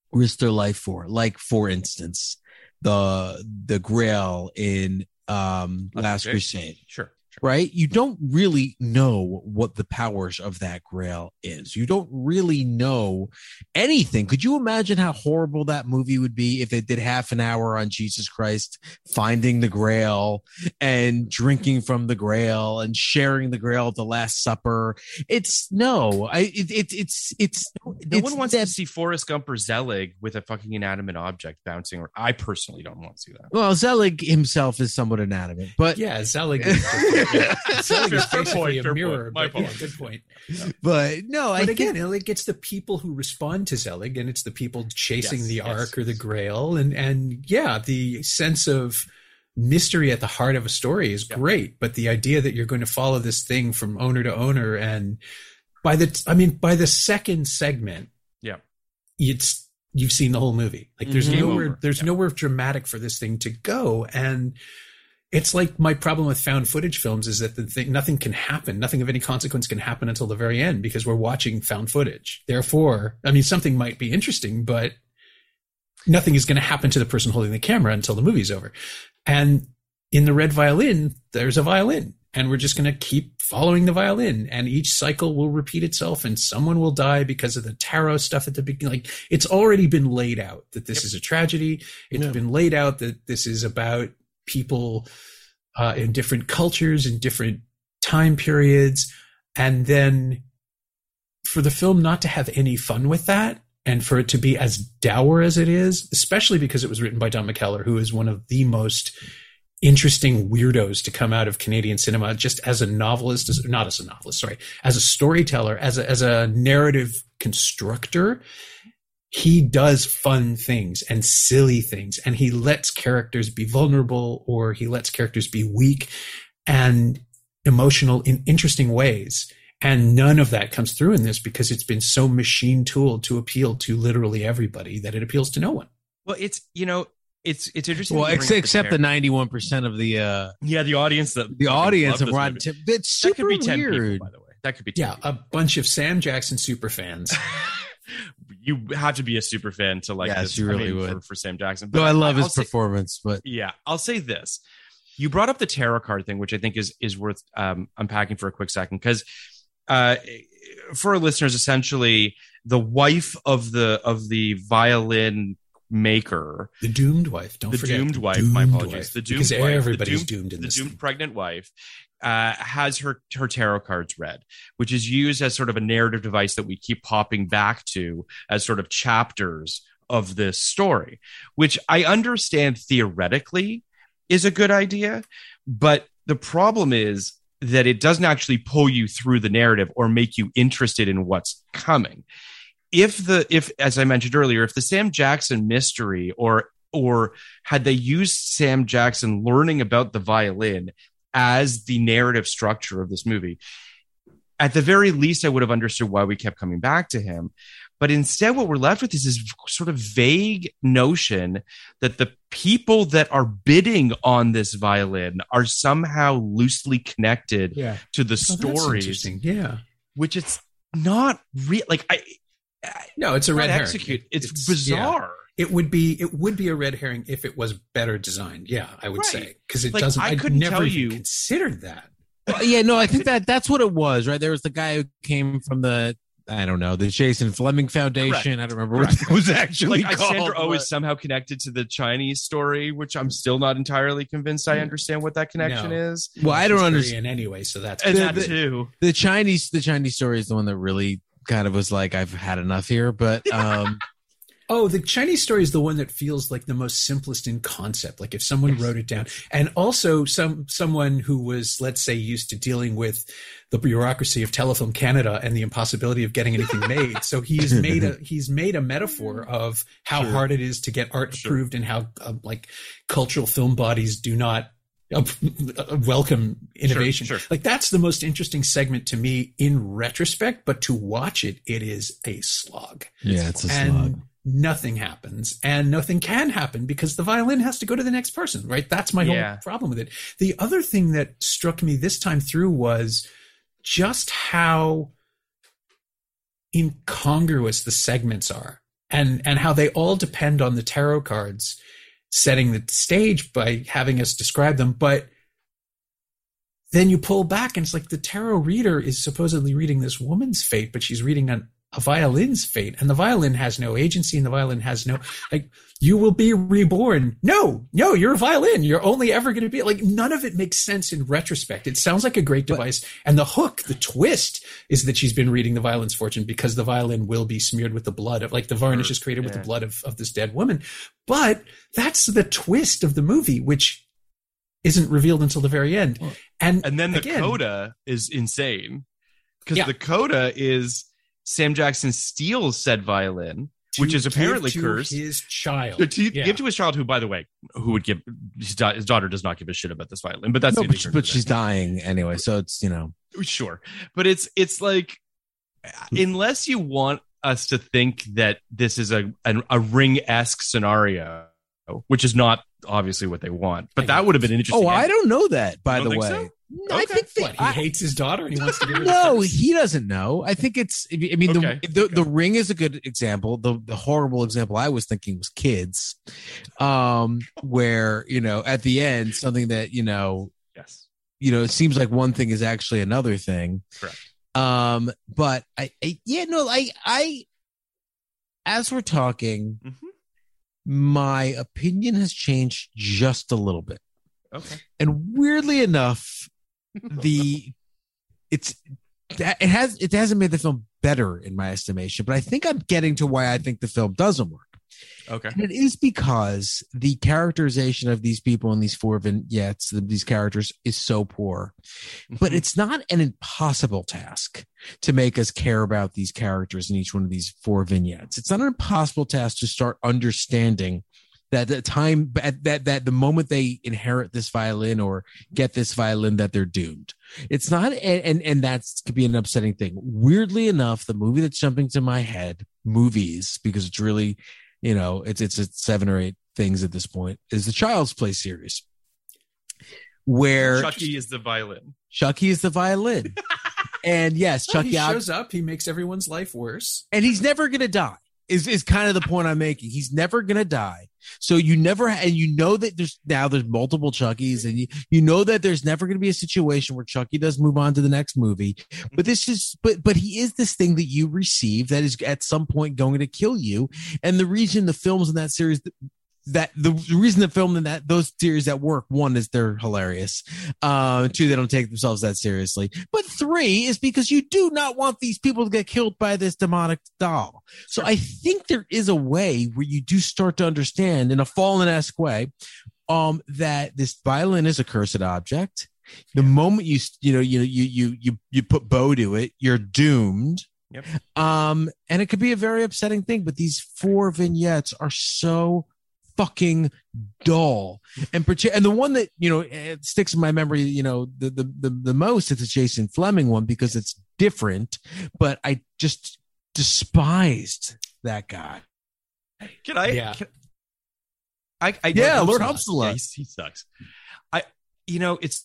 risk their life for. Like, for instance, the the Grail in um, Last okay. Crusade. Sure. Right? You don't really know what the powers of that Grail is. You don't really know anything. Could you imagine how horrible that movie would be if it did half an hour on Jesus Christ finding the Grail and drinking from the Grail and sharing the Grail at the Last Supper? It's no, I it, it it's it's no it's one wants that, to see Forrest Gump or Zelig with a fucking inanimate object bouncing. Or I personally don't want to see that. Well, Zelig himself is somewhat inanimate, but yeah, Zelig is, yeah. Zelig is Fair basically point, a mirror. point. My But, yeah, point. good point. but no, I But think, again, like it's the people who respond to Zelig, and it's the people chasing Yes, the yes, Ark or the yes. Grail, and and yeah, the sense of mystery at the heart of a story is Yeah. great. But the idea that you're going to follow this thing from owner to owner, and by the, I mean, by the second segment, Yeah. it's you've seen the whole movie. Like there's Game nowhere, over. there's Yeah. nowhere dramatic for this thing to go, and it's like my problem with found footage films is that the thing, nothing can happen. Nothing of any consequence can happen until the very end because we're watching found footage. Therefore, I mean, something might be interesting, but nothing is going to happen to the person holding the camera until the movie's over. And in the Red Violin, there's a violin, and we're just going to keep following the violin, and each cycle will repeat itself, and someone will die because of the tarot stuff at the beginning. Like it's already been laid out that this Yep. is a tragedy. It's Yeah. been laid out that this is about people uh, in different cultures, in different time periods. And then for the film not to have any fun with that, and for it to be as dour as it is, especially because it was written by Don McKellar, who is one of the most interesting weirdos to come out of Canadian cinema, just as a novelist, as, not as a novelist, sorry, as a storyteller, as a, as a narrative constructor. He does fun things and silly things, and he lets characters be vulnerable, or he lets characters be weak and emotional in interesting ways. And none of that comes through in this because it's been so machine tooled to appeal to literally everybody that it appeals to no one. Well, it's, you know, it's it's interesting. well, that you ex- bring up except the terror. ninety-one percent of the uh, yeah, the audience that the fucking audience love of this Rotten movie. Tomatoes. It's That super could be ten weird. people, by the way. That could be ten Yeah, people. a bunch of Sam Jackson super fans. You have to be a super fan to like Yes, this. you I really mean, would. For, for Sam Jackson. Though I love I'll his say- performance, but Yeah, I'll say this. You brought up the tarot card thing, which I think is is worth um, unpacking for a quick second, because uh, for our listeners, essentially, the wife of the of the violin maker, The doomed wife. Don't the forget. doomed wife. Doomed My apologies. wife, The doomed because wife. everybody's the doomed, doomed in the this doomed thing. pregnant wife uh, has her her tarot cards read, which is used as sort of a narrative device that we keep popping back to as sort of chapters of this story, which I understand theoretically is a good idea, but the problem is that it doesn't actually pull you through the narrative or make you interested in what's coming. If the if as I mentioned earlier, if the Sam Jackson mystery or or had they used Sam Jackson learning about the violin as the narrative structure of this movie, at the very least, I would have understood why we kept coming back to him. But instead, what we're left with is this sort of vague notion that the people that are bidding on this violin are somehow loosely connected Yeah. to the Oh, that's stories, interesting. Yeah. which it's not real. Like I, I No, it's a not red herring. execute. It's, It's- bizarre. It would be it would be a red herring if it was better designed. Yeah, I would Right. say, because it Like, doesn't. I I couldn't never tell even you- considered that. Well, yeah, no, I think that that's what it was, right? There was the guy who came from the, I don't know, the Jason Fleming Foundation. Correct. I don't remember Correct. what it was actually Like called. Sandra Oh is but- somehow connected to the Chinese story, which I'm still not entirely convinced I understand what that connection No. is. Well, I don't She's understand. Korean anyway, so that's And The- that the- too. The Chinese, the Chinese story is the one that really kind of was like, I've had enough here. But um, Oh, the Chinese story is the one that feels like the most simplest in concept. Like if someone wrote it down, and also some someone who was, let's say, used to dealing with the bureaucracy of Telefilm Canada and the impossibility of getting anything made. So he's made a he's made a metaphor of how Sure. hard it is to get art Sure. approved and how uh, like cultural film bodies do not uh, welcome innovation. Sure, sure. Like that's the most interesting segment to me in retrospect, but to watch it, it is a slog. yeah, it's a and slog. nothing happens, and nothing can happen because the violin has to go to the next person, right? That's my Yeah. whole problem with it. The other thing that struck me this time through was just how incongruous the segments are. and and how they all depend on the tarot cards setting the stage by having us describe them. But then you pull back and it's like the tarot reader is supposedly reading this woman's fate, but she's reading an, a violin's fate, and the violin has no agency, and the violin has no, like, you will be reborn. No, no, you're a violin. You're only ever going to be like, none of it makes sense in retrospect. It sounds like a great device. And the hook, the twist is that she's been reading the violin's fortune because the violin will be smeared with the blood of, like, the varnish is created with Yeah. the blood of, of this dead woman. But that's the twist of the movie, which isn't revealed until the very end. And, And then the again, coda is insane because Yeah. the coda is Sam Jackson steals said violin, to which is apparently give to cursed. his child. To, to Yeah. give to his child, who, by the way, who would give his, da- his daughter does not give a shit about this violin, but that's No, neither but, here but nor she's dying anyway, so it's, you know. there. Sure, but it's it's like unless you want us to think that this is a an, a Ring-esque scenario, which is not obviously what they want, but that would have been an interesting. Oh, I ending. don't know that, by You the don't way. think so? I Okay. think they, What, he I- hates his daughter and he wants to give her no, the he doesn't know. I think it's. I mean, Okay. the the, Okay. the Ring is a good example. The the horrible example I was thinking was Kids, um, where you know at the end something that you know Yes, you know it seems like one thing is actually another thing. correct. Um, but I, I yeah no I I as we're talking, Mhm. my opinion has changed just a little bit, Okay. and weirdly enough, the it's that it has it hasn't made the film better in my estimation, but I think I'm getting to why I think the film doesn't work. Okay. And it is because the characterization of these people in these four vignettes, these characters, is so poor. But it's not an impossible task to make us care about these characters in each one of these four vignettes. It's not an impossible task to start understanding that the time at that that the moment they inherit this violin or get this violin, that they're doomed. It's not, and and, and that's could be an upsetting thing. Weirdly enough, the movie that's jumping to my head, movies, because it's really, you know, it's it's, it's seven or eight things at this point, is the Child's Play series, where Chucky is the violin. Chucky is the violin, and yes, Well, Chucky he ob- shows up, he makes everyone's life worse. and he's never gonna die. Is is kind of the point I'm making. He's never gonna die. So you never, and you know that there's now there's multiple Chuckies, and you you know that there's never gonna be a situation where Chucky does move on to the next movie. But this is, but but he is this thing that you receive that is at some point going to kill you. And the reason the films in that series. That the, the reason the film in that those series that work, one is they're hilarious, uh, two they don't take themselves that seriously, but three is because you do not want these people to get killed by this demonic doll. So I think there is a way where you do start to understand in a Fallen-esque way, um, that this violin is a cursed object. The moment you you know you you you you you put bow to it, you're doomed. Yep. Um, and it could be a very upsetting thing, but these four vignettes are so fucking dull, and and the one that you know it sticks in my memory, you know, the the the, the most is the Jason Fleming one because it's different, but I just despised that guy. Can I? Yeah. Can, I, I Yeah, Lord Lord Hupsala. Hupsala. Yeah, he's- he sucks. I, you know, it's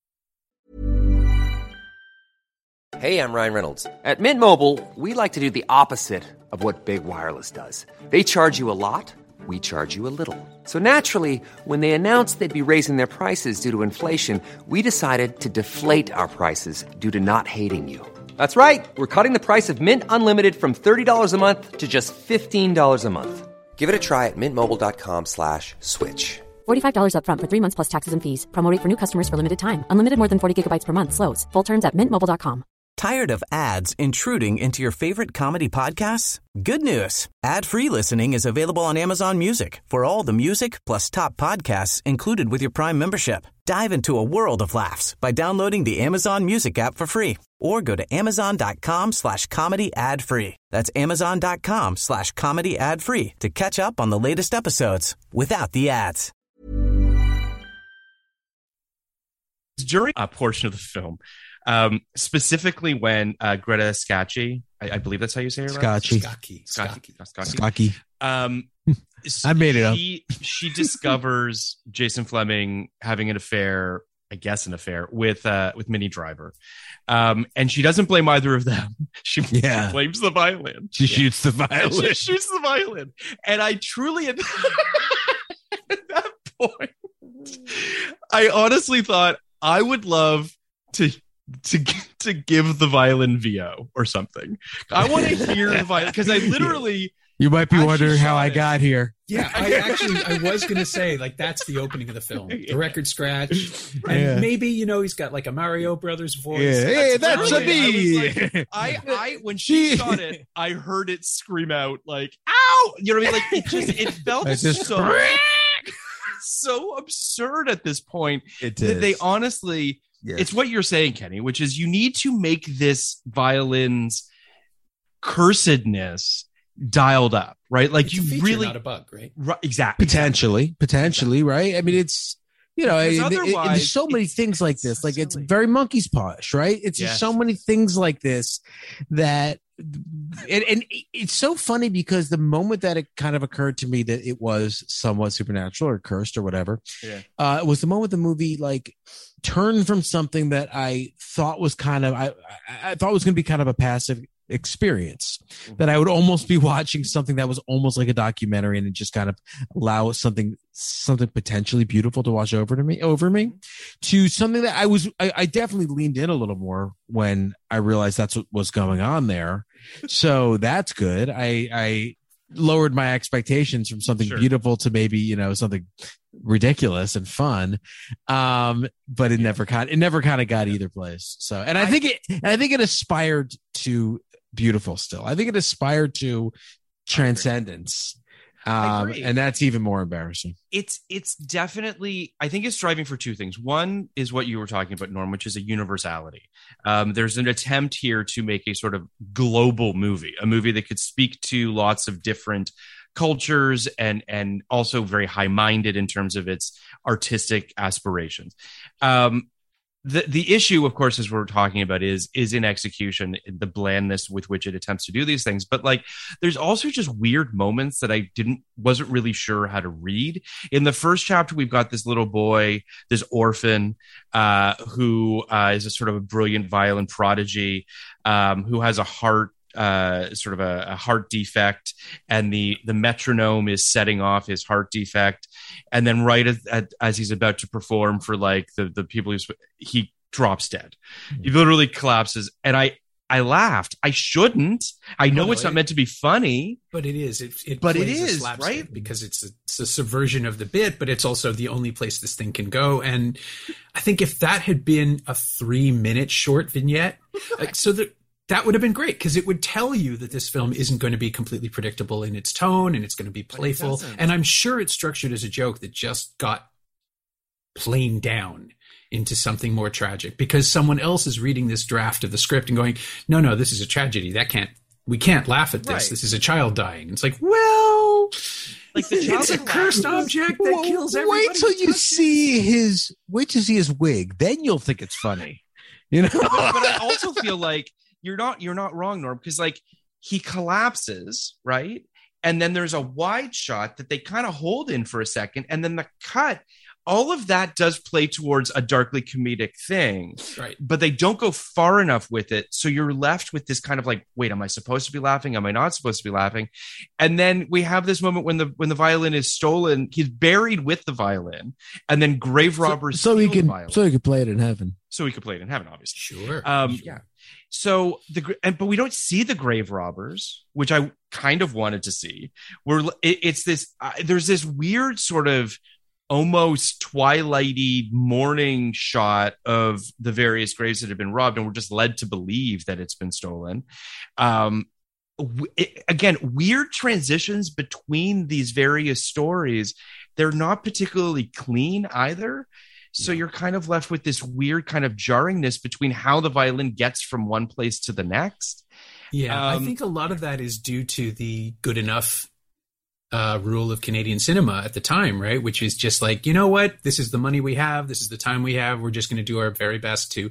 Hey, I'm Ryan Reynolds. At Mint Mobile, we like to do the opposite of what Big Wireless does. They charge you a lot, we charge you a little. So naturally, when they announced they'd be raising their prices due to inflation, we decided to deflate our prices due to not hating you. That's right. We're cutting the price of Mint Unlimited from thirty dollars a month to just fifteen dollars a month. Give it a try at mintmobile.com slash switch. forty-five dollars up front for three months plus taxes and fees. Promo rate for new customers for limited time. Unlimited more than forty gigabytes per month slows. Full terms at mint mobile dot com. Tired of ads intruding into your favorite comedy podcasts? Good news. Ad-free listening is available on Amazon Music for all the music plus top podcasts included with your Prime membership. Dive into a world of laughs by downloading the Amazon Music app for free or go to amazon.com slash comedy ad free. That's amazon.com slash comedy ad free to catch up on the latest episodes without the ads. during a portion of the film, um, specifically when uh, Greta Scacchi, I, I believe that's how you say it, right? Scotchy. Scotty. Scotty. Scotty. Scotty. Um, I made it up. she, She discovers Jason Fleming having an affair I guess, an affair with uh, with Minnie Driver, um, and she doesn't blame either of them. She, Yeah. she blames the violin. She shoots the And violin. she shoots the violin, and I truly, at that point, I honestly thought I would love to to to give the violin V O or something. I want to hear the violin because I literally. You might be As she wondering how shot I it. got here. Yeah, I actually I was gonna say like that's the opening of the film, the record scratch, and Yeah. maybe you know he's got like a Mario Brothers voice. Yeah, hey, that's a literally- I was me. like- I, I, when she shot it, I heard it scream out like, "Ow!" You know what I mean? Like it just, it felt I just- so, so absurd at this point. It That they is. honestly, Yes. it's what you're saying, Kenny, which is you need to make this violin's cursedness dialed up, right? Like It's a you feature, really, not a bug, right? right, exactly, Potentially, potentially, right? I mean, it's you know, Because and- and- and otherwise, there's so many it's- things like it's this. so Like it's silly. very monkey's pawish, right? It's Yes. just so many things like this that, and, and it's so funny because the moment that it kind of occurred to me that it was somewhat supernatural or cursed or whatever, Yeah. uh, was the moment the movie like turned from something that I thought was kind of I I, I thought was going to be kind of a passive experience, that I would almost be watching something that was almost like a documentary and it just kind of allow something something potentially beautiful to wash over to me over me to something that I was I, I definitely leaned in a little more when I realized that's what was going on there. So that's good. I I lowered my expectations from something Sure. beautiful to maybe, you know, something ridiculous and fun. Um, but it never kind it never kind of got either place. So and I, think it and I think it aspired to beautiful still. I think it aspired to transcendence. I Um, agree. and that's even more embarrassing. it's it's definitely, I think it's striving for two things. One is what you were talking about, Norm, which is a universality. Um, there's an attempt here to make a sort of global movie, a movie that could speak to lots of different cultures and and also very high-minded in terms of its artistic aspirations. Um, the the issue, of course, as we're talking about, is is in execution, the blandness with which it attempts to do these things. But like, there's also just weird moments that I didn't wasn't really sure how to read. In the first chapter, we've got this little boy, this orphan, uh, who uh, is a sort of a brilliant violin prodigy, um, who has a heart. Uh, sort of a, a heart defect, and the the metronome is setting off his heart defect, and then right as, at, as he's about to perform for like the the people he's he drops dead. He literally collapses, and I I laughed. I shouldn't. I know Oh, no, it's not it- meant to be funny, But it is. It, it But it plays a is, slapstick right? Because it's a, it's a subversion of the bit, but it's also the only place this thing can go. And I think if that had been a three minute short vignette, like, so that that would have been great because it would tell you that this film isn't going to be completely predictable in its tone and it's going to be playful. doesn't. And I'm sure it's structured as a joke that just got planed down into something more tragic because someone else is reading this draft of the script and going, no, no, this is a tragedy. That can't, we can't laugh at this. Right. This is a child dying. It's like, well, like the child it's a that cursed laughs- object that kills everybody. Wait till who you touches see his wait till you see his wig, then you'll think it's funny. You know, but, but I also feel like you're not you're not wrong, Norm, because like he collapses, right? And then there's a wide shot that they kind of hold in for a second, and then the cut. All of that does play towards a darkly comedic thing, Right. but they don't go far enough with it. So you're left with this kind of like, wait, am I supposed to be laughing? Am I not supposed to be laughing? And then we have this moment when the when the violin is stolen, he's buried with the violin, and then grave robbers so, so he steal the can violin. so he can play it in heaven. so he could play it in heaven, obviously. Sure. Um, yeah. So the gra- and but we don't see the grave robbers, which I kind of wanted to see. We're it, it's this. Uh, there's this weird sort of almost twilighty morning shot of the various graves that have been robbed, and we're just led to believe that it's been stolen. Um, w- it, again, weird transitions between these various stories. They're not particularly clean either. So you're kind of left with this weird kind of jarringness between how the violin gets from one place to the next. Yeah, I Um, think a lot of that is due to the good enough uh, rule of Canadian cinema at the time, right? Which is just like, you know what? This is the money we have. This is the time we have. We're just going to do our very best to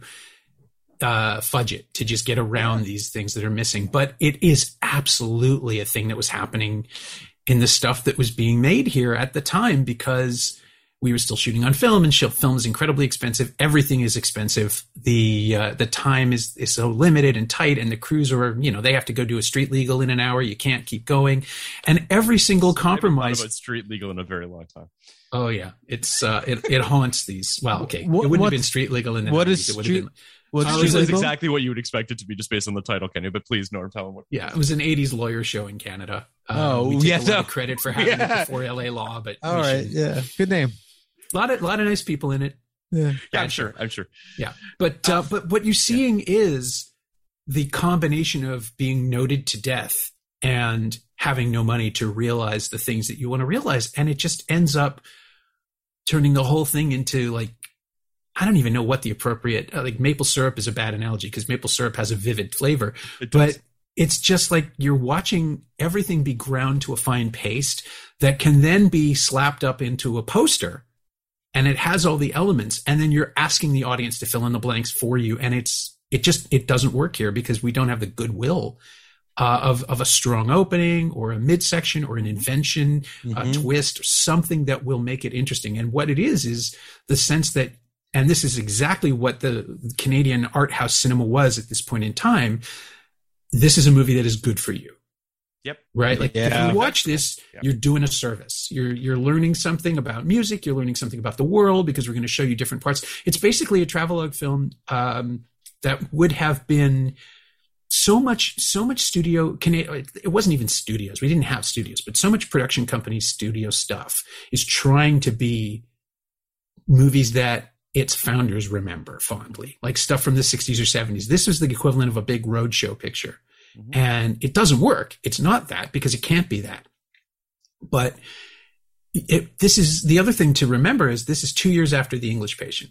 uh, fudge it, to just get around these things that are missing. But it is absolutely a thing that was happening in the stuff that was being made here at the time because we were still shooting on film, and film is incredibly expensive. Everything is expensive. The uh, the time is is so limited and tight, and the crews are, you know, they have to go do a street legal in an hour. You can't keep going, and every single compromise. I haven't thought about street legal in a very long time. Oh yeah, it's uh, it it haunts these. Well, okay, What- it wouldn't have what's- been street legal in the what nineties. is It would street- have been. What's Uh, street it was That's legal? exactly what you would expect it to be just based on the title, Kenny. But please, Norm, tell him what. Yeah, it was an eighties lawyer show in Canada. Uh, Oh, we take yeah, a lot no. of credit for having Yeah. it before L A law, but All we right, shouldn't. yeah, good name. A lot of lot of nice people in it. Yeah, Yeah, I'm sure. I'm sure. Yeah, but uh, but what you're seeing is the combination of being noted to death and having no money to realize the things that you want to realize, and it just ends up turning the whole thing into, like, I don't even know what the appropriate, uh, like maple syrup is a bad analogy because maple syrup has a vivid flavor, It does. but it's just like you're watching everything be ground to a fine paste that can then be slapped up into a poster, and it has all the elements, and then you're asking the audience to fill in the blanks for you, and it's it just it doesn't work here because we don't have the goodwill uh, of of a strong opening or a midsection or an invention, a twist, or something that will make it interesting. And what it is is the sense that, and this is exactly what the Canadian art house cinema was at this point in time. This is a movie that is good for you. Yep. Right? Like Yeah. if you watch this, Yeah. you're doing a service. You're you're learning something about music. You're learning something about the world because we're going to show you different parts. It's basically a travelogue film um, that would have been so much so much studio. It wasn't even studios. We didn't have studios, but so much production company studio stuff is trying to be movies that its founders remember fondly, like stuff from the sixties or seventies. This was the equivalent of a big roadshow picture. And it doesn't work. It's not that because it can't be that. But it, this is the other thing to remember is this is two years after The English Patient,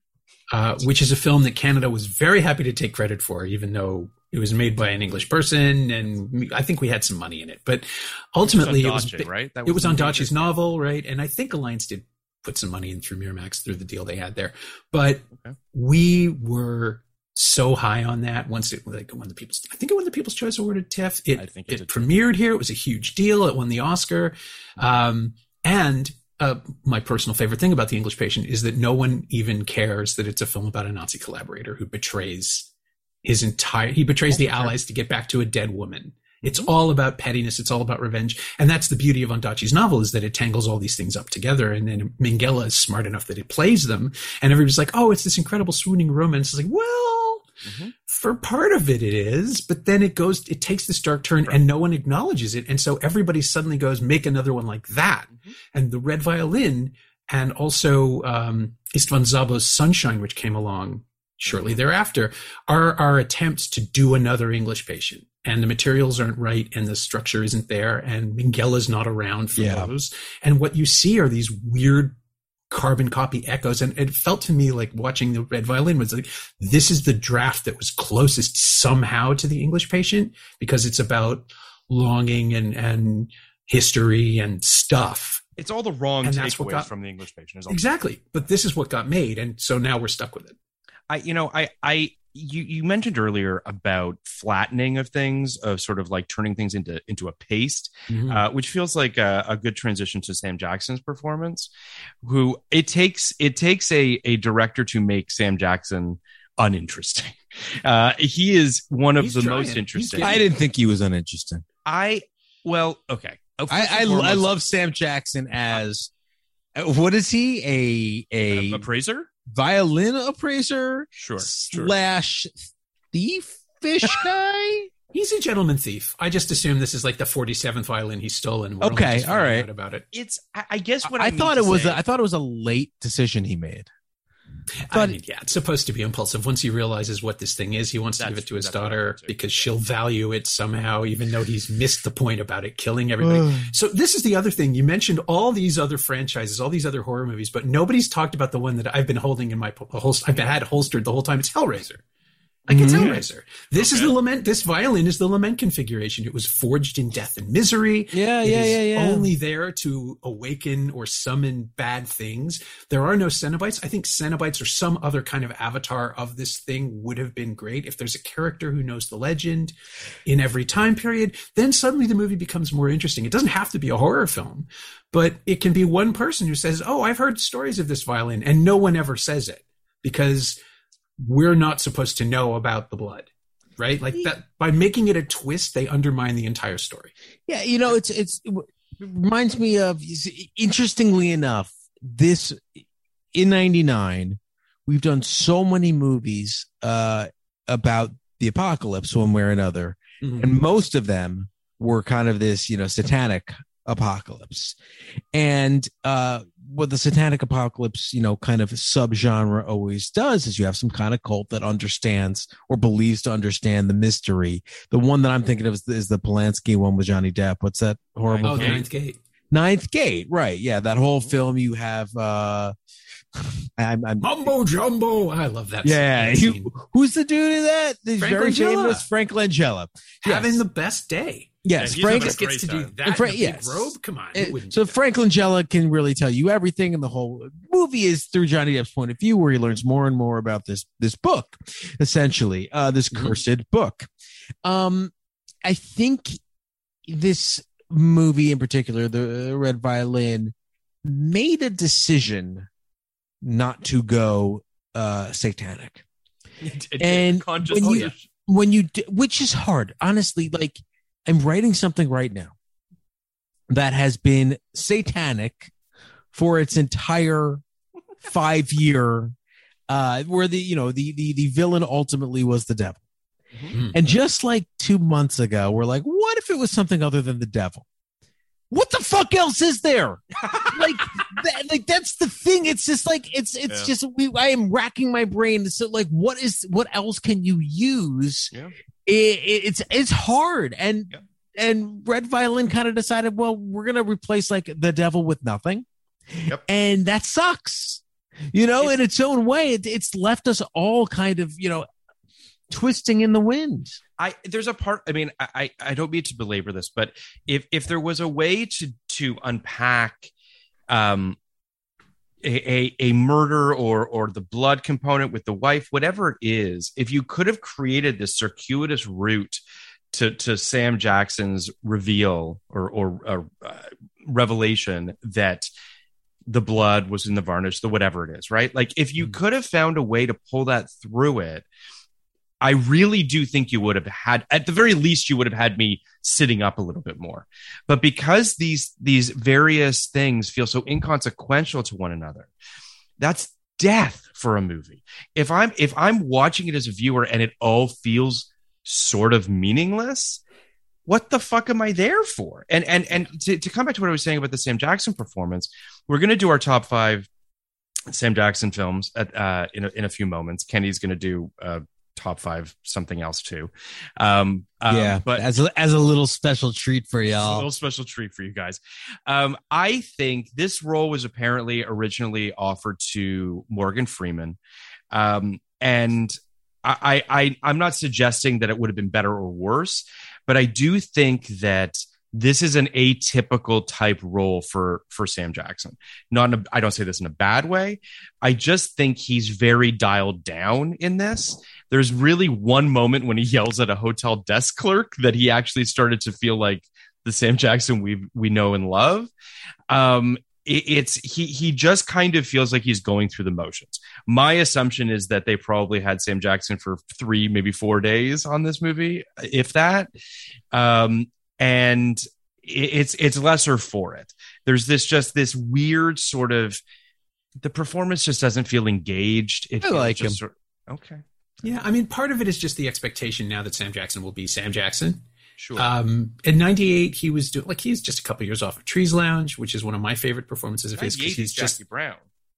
uh, which is a film that Canada was very happy to take credit for, even though it was made by an English person. And I think we had some money in it. But ultimately, It it was was, on Dace, right? That it was was on the Dace's novel, right? And I think Alliance did put some money in through Miramax through the deal they had there. But Okay. we were so high on that once it like won the people's I think it won the People's Choice Award at TIFF. It, I think it it, did. premiered here. It was a huge deal. It won the Oscar. Um, and uh, my personal favorite thing about The English Patient is that no one even cares that it's a film about a Nazi collaborator who betrays his entire he betrays the Allies to get back to a dead woman. It's all about pettiness. It's all about revenge. And that's the beauty of Ondaatje's novel is that it tangles all these things up together. And then Minghella is smart enough that it plays them. And everybody's like, oh, it's this incredible swooning romance. It's like, well, Mm-hmm. for part of it, it is. But then it goes, it takes this dark turn and no one acknowledges it. And so everybody suddenly goes, make another one like that. Mm-hmm. And The Red Violin and also um, Istvan Szabo's Sunshine, which came along shortly thereafter, are our attempts to do another English Patient. And the materials aren't right and the structure isn't there and Minghella's not around for Yeah. those. And what you see are these weird carbon copy echoes. And it felt to me like watching The Red Violin was like, this is the draft that was closest somehow to The English Patient because it's about longing and, and history and stuff. It's all the wrong And that's what takeaways got- from The English Patient. Is all. Exactly. But this is what got made. And so now we're stuck with it. I, you know, I, I, you, you mentioned earlier about flattening of things, of sort of like turning things into into a paste, Mhm. uh, which feels like a, a good transition to Sam Jackson's performance. Who it takes it takes a a director to make Sam Jackson uninteresting. Uh, he is one of He's the trying. most He's interesting. getting- I didn't think he was uninteresting. I well, okay. Uh, first I I, and I foremost, love Sam Jackson as uh, what is he a a a appraiser. violin appraiser Sure, sure. slash thief fish guy? He's a gentleman thief. I just assume this is like the forty-seventh violin he's stolen. We're only Okay, just all finding right. out about it. It's I, I guess what I, I mean thought to it was say- a, I thought it was a late decision he made. I But- mean, yeah, it's supposed to be impulsive. Once he realizes what this thing is, he wants to give That's- it to his that's what I daughter think too. because she'll value it somehow, even though he's missed the point about it killing everybody. So this is the other thing. You mentioned all these other franchises, all these other horror movies, but nobody's talked about the one that I've been holding in my holster. I've had holstered the whole time. It's Hellraiser. Like it's Mhm. Hellraiser. This Okay. is the lament. This violin is the lament configuration. It was forged in death and misery. Yeah, It yeah, is yeah, yeah. only there to awaken or summon bad things. There are no Cenobites. I think Cenobites or some other kind of avatar of this thing would have been great. If there's a character who knows the legend in every time period, then suddenly the movie becomes more interesting. It doesn't have to be a horror film, but it can be one person who says, oh, I've heard stories of this violin, and no one ever says it because we're not supposed to know about the blood, right? Like that, by making it a twist, they undermine the entire story. Yeah, you know, it's it's it reminds me of, interestingly enough, this in ninety-nine, we've done so many movies uh, about the apocalypse one way or another, Mhm. and most of them were kind of this, you know, satanic apocalypse. And uh, what the satanic apocalypse, you know, kind of subgenre always does is you have some kind of cult that understands or believes to understand the mystery. The one that I'm thinking of is, is the Polanski one with Johnny Depp. What's that horrible Oh, the film? Ninth Gate. Ninth Gate, right? Yeah, that whole film. You have, uh, I'm, I'm Mumbo Jumbo. I love that. yeah. that you- scene. who's the dude in that? The Frank very Langella. famous Frank Langella. Having Yes. the best day. Yes, Yeah, he's Frank. having a Just gets great to do time. that. And Frank- in a big yes. robe. Come on. Uh, who wouldn't so do that? Frank Langella can really tell you everything, and the whole movie is through Johnny Depp's point of view, where he learns more and more about this this book, essentially, uh, this Mhm. cursed book. Um, I think this movie in particular, the Red Violin, made a decision not to go uh, satanic. And Conscious- when oh, you yeah. when you d- which is hard, honestly. Like, I'm writing something right now that has been satanic for its entire five year, uh, where the you know the the the villain ultimately was the devil. Mhm. And just like two months ago, we're like, what if it was something other than the devil? What the fuck else is there? like, that, like that's the thing. It's just like it's it's Yeah. just we. I am racking my brain. So like, what is what else can you use? Yeah. It, it, it's it's hard. And Yeah. and Red Violin kind of decided, well, we're gonna replace like the devil with nothing, Yep. and that sucks. You know, It's- in its own way, it, it's left us all kind of you know twisting in the wind. I there's a part. I mean, I I I don't mean to belabor this, but if if there was a way to to unpack, um, a a, a murder or or the blood component with the wife, whatever it is, if you could have created this circuitous route to to Sam Jackson's reveal or or, or uh, revelation that the blood was in the varnish, the whatever it is, right? Like if you could have found a way to pull that through it, I really do think you would have had, at the very least, you would have had me sitting up a little bit more. But because these these various things feel so inconsequential to one another, that's death for a movie. If I'm if I'm watching it as a viewer and it all feels sort of meaningless, what the fuck am I there for? And and and to, to come back to what I was saying about the Sam Jackson performance, we're going to do our top five Sam Jackson films at, uh, in a, in a few moments. Kenny's going to do uh, top five something else too. Um, um, yeah, but as a, as a little special treat for it's a y'all. little special treat for you guys. Um, I think this role was apparently originally offered to Morgan Freeman, um, and I, I, I'm not suggesting that it would have been better or worse, but I do think that this is an atypical type role for for Sam Jackson. Not, in a, I don't say this in a bad way. I just think he's very dialed down in this. There's really one moment when he yells at a hotel desk clerk that he actually started to feel like the Sam Jackson we we know and love. Um, it, it's he he just kind of feels like he's going through the motions. My assumption is that they probably had Sam Jackson for three, maybe four days on this movie, if that. Um, and it's it's lesser for it. There's this just this weird sort of, the performance just doesn't feel engaged. It I feels like just him. Sort, okay, Yeah, I mean, part of it is just the expectation now that Sam Jackson will be Sam Jackson. sure. Um, in ninety-eight, he was doing like he's just a couple years off of Trees Lounge, which is one of my favorite performances of his. 'Cause ninety-eight he's is just Jackie Brown.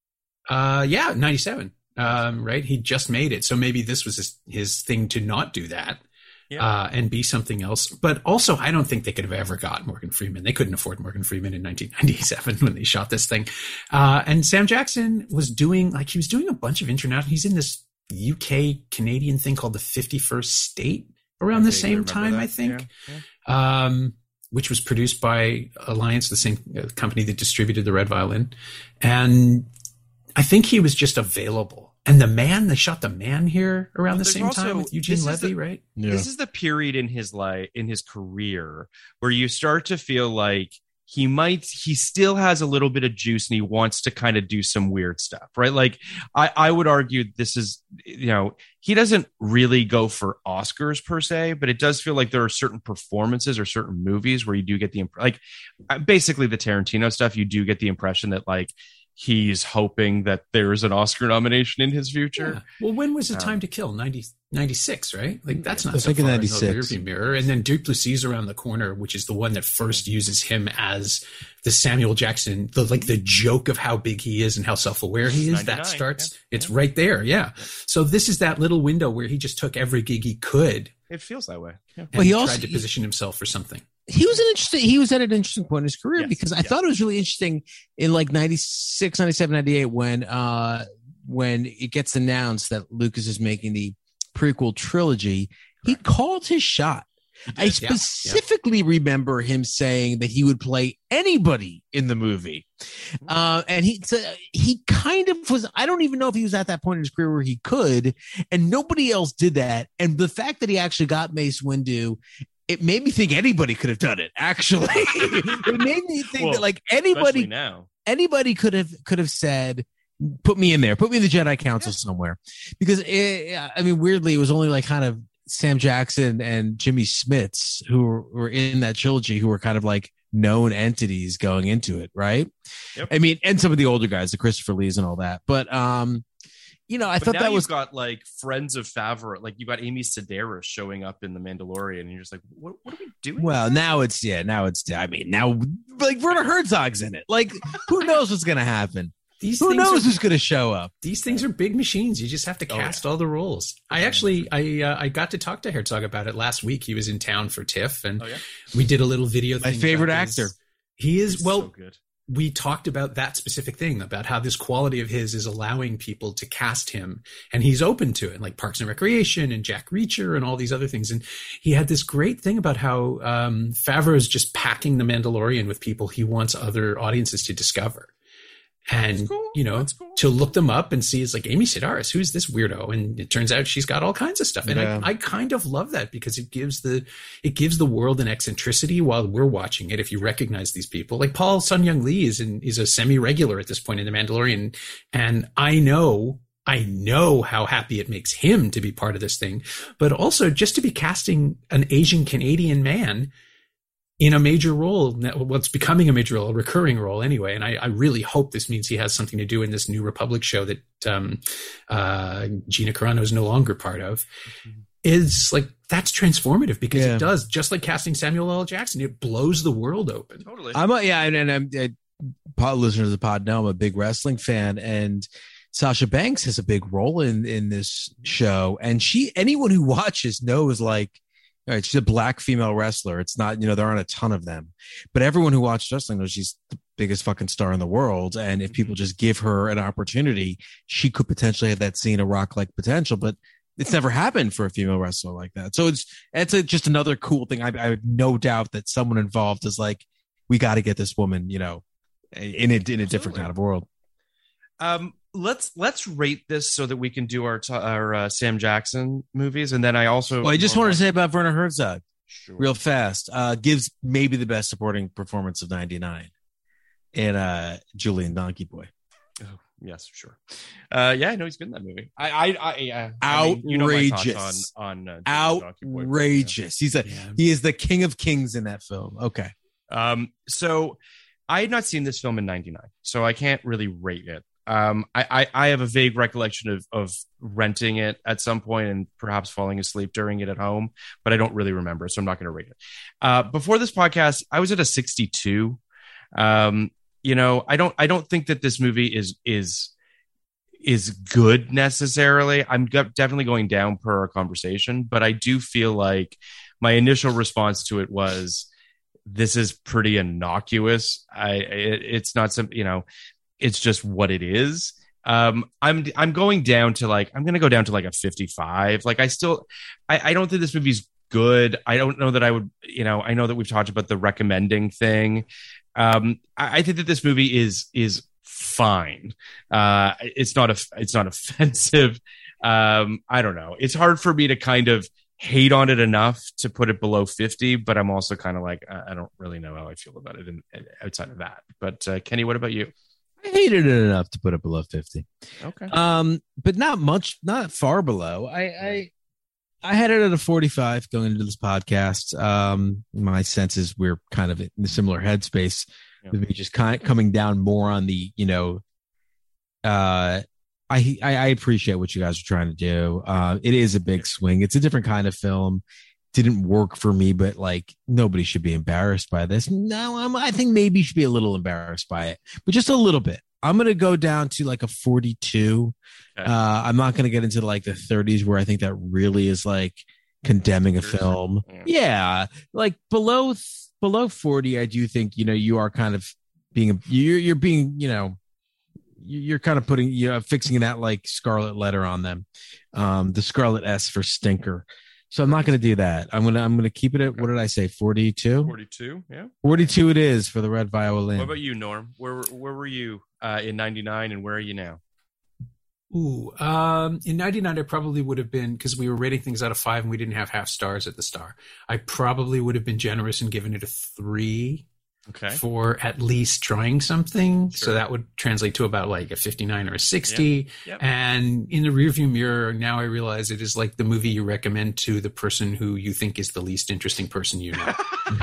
uh, yeah, ninety-seven. Um, right, he just made it, so maybe this was his, his thing to not do that. Yeah. Uh, and be something else. But also, I don't think they could have ever got Morgan Freeman. They couldn't afford Morgan Freeman in nineteen ninety-seven when they shot this thing. Uh, and Sam Jackson was doing, like, he was doing a bunch of international, he's in this U K Canadian thing called the fifty-first State around the same time, that. I think, yeah, yeah. Um, which was produced by Alliance, the same company that distributed the Red Violin. And I think he was just available. And The Man, they shot The Man here around well, the same also, time with Eugene Levy, the, right? Yeah. This is the period in his life, in his career, where you start to feel like he might, he still has a little bit of juice and he wants to kind of do some weird stuff, right? Like, I, I would argue this is, you know, he doesn't really go for Oscars per se, but it does feel like there are certain performances or certain movies where you do get the, like, basically the Tarantino stuff, you do get the impression that, like, he's hoping that there's an Oscar nomination in his future. Yeah. Well, when was The um, Time to Kill? ninety, ninety-six, right? Like, that's not I so think far ninety-six. in the rearview mirror. And then Duplessis around the corner, which is the one that first uses him as the Samuel Jackson, the like the joke of how big he is and how self-aware he is. That starts, yeah. It's yeah. right there. Yeah. yeah. So this is that little window where he just took every gig he could. It feels that way. Yeah. And well, he also tried to position himself for something. He was an interesting, he was at an interesting point in his career yes, because I yes. thought it was really interesting in like ninety-six, ninety-seven, ninety-eight when, uh, when it gets announced that Lucas is making the prequel trilogy, he called his shot. I specifically yeah, yeah. remember him saying that he would play anybody in the movie. Uh, and he, so he kind of was, I don't even know if he was at that point in his career where he could, and nobody else did that. And the fact that he actually got Mace Windu, it made me think anybody could have done it. Actually, it made me think well, that like anybody now, anybody could have could have said, "Put me in there, put me in the Jedi Council yeah. somewhere." Because it, I mean, weirdly, it was only like kind of Sam Jackson and Jimmy Smits who were, were in that trilogy who were kind of like known entities going into it, right? Yep. I mean, and some of the older guys, the Christopher Lees and all that. But um, you know, I but thought now that was you've got like friends of Favreau, like you got Amy Sedaris showing up in The Mandalorian, and you're just like, what, what are we doing? Well, now it's yeah, now it's I mean, now like Werner Herzog's in it. Like, who knows what's gonna happen? These who knows are, who's gonna show up? These things are big machines. You just have to cast oh, yeah. all the roles. I actually, I uh, I got to talk to Herzog about it last week. He was in town for TIFF, and oh, yeah? we did a little video. My thing favorite actor. His, he is He's well. So good. We talked about that specific thing, about how this quality of his is allowing people to cast him, and he's open to it, like Parks and Recreation and Jack Reacher and all these other things. And he had this great thing about how um, Favreau is just packing The Mandalorian with people he wants other audiences to discover. And, cool. you know, cool. to look them up and see, it's like Amy Sedaris, who's this weirdo? And it turns out she's got all kinds of stuff. And yeah. I, I kind of love that because it gives the, it gives the world an eccentricity while we're watching it. If you recognize these people, like Paul Sun-Young Lee is in, is a semi-regular at this point in The Mandalorian. And I know, I know how happy it makes him to be part of this thing, but also just to be casting an Asian Canadian man in a major role, what's becoming a major role, a recurring role anyway. And I, I really hope this means he has something to do in this New Republic show that um, uh, Gina Carano is no longer part of. Mm-hmm. Is like, that's transformative because yeah. it does, just like casting Samuel L. Jackson, it blows the world open. Totally. I'm a, yeah, and, and I'm, I, pod listeners of the pod know I'm a big wrestling fan, and Sasha Banks has a big role in, in this show. And she, anyone who watches knows, like, all right, she's a black female wrestler. It's not, you know, there aren't a ton of them, but everyone who watches wrestling knows she's the biggest fucking star in the world. And if people just give her an opportunity, she could potentially have that Cena Rock-like potential, but it's never happened for a female wrestler like that. So it's, it's a, just another cool thing. I, I have no doubt that someone involved is like, we got to get this woman, you know, in a, in a different kind of world. Um, let's let's rate this so that we can do our our uh, Sam Jackson movies, and then I also. Well, I just wanted to say about Werner Herzog, sure. real fast. Uh, gives maybe the best supporting performance of ninety-nine in uh, Julian Donkey Boy. Oh yes, sure. Uh, yeah, I know he's good in that movie. I, I, I yeah. Outrageous I mean, you know my thoughts on on uh, outrageous. Boy, he's a yeah. he is the king of kings in that film. Okay. Um. So I had not seen this film in ninety-nine, so I can't really rate it. Um, I, I, I have a vague recollection of, of renting it at some point and perhaps falling asleep during it at home, but I don't really remember, so I'm not going to rate it. Uh, before this podcast, I was at a sixty-two. Um, you know, I don't I don't think that this movie is is is good necessarily. I'm go- definitely going down per our conversation, but I do feel like my initial response to it was, this is pretty innocuous. I it, it's not some, you know. It's just what it is. Um, I'm I'm going down to like I'm gonna go down to like a fifty-five. Like I still I, I don't think this movie's good. I don't know that I would, you know, I know that we've talked about the recommending thing. Um, I, I think that this movie is is fine. Uh, it's not a it's not offensive. Um, I don't know. It's hard for me to kind of hate on it enough to put it below fifty, but I'm also kind of like I, I don't really know how I feel about it in, outside of that. But uh, Kenny, what about you? I hated it enough to put it below fifty. Okay. Um, but not much, not far below. I, I, I had it at a forty-five going into this podcast. Um, my sense is we're kind of in a similar headspace yeah. with me just kind of coming down more on the, you know, uh, I, I, I appreciate what you guys are trying to do. Uh, it is a big swing. It's a different kind of film. Didn't work for me, but like nobody should be embarrassed by this. No, I'm, I think maybe you should be a little embarrassed by it, but just a little bit. I'm going to go down to like a forty-two. Okay. Uh, I'm not going to get into like the thirties where I think that really is like condemning a film. Yeah. yeah. Like below, below forty, I do think, you know, you are kind of being, you're, you're being, you know, you're kind of putting, you know, fixing that like scarlet letter on them. Um, the scarlet S for stinker. So I'm not going to do that. I'm going to, I'm going to keep it at, what did I say? forty-two, forty-two. Yeah. forty-two it is for the Red Violin. What about you, Norm? Where, where were you uh, in ninety-nine and where are you now? Ooh, um, in ninety-nine, I probably would have been, because we were rating things out of five and we didn't have half stars at the star. I probably would have been generous and given it a three. Okay. For at least trying something. Sure. So that would translate to about like a fifty-nine or a sixty. Yep. Yep. And in the rearview mirror, now I realize it is like the movie you recommend to the person who you think is the least interesting person you know.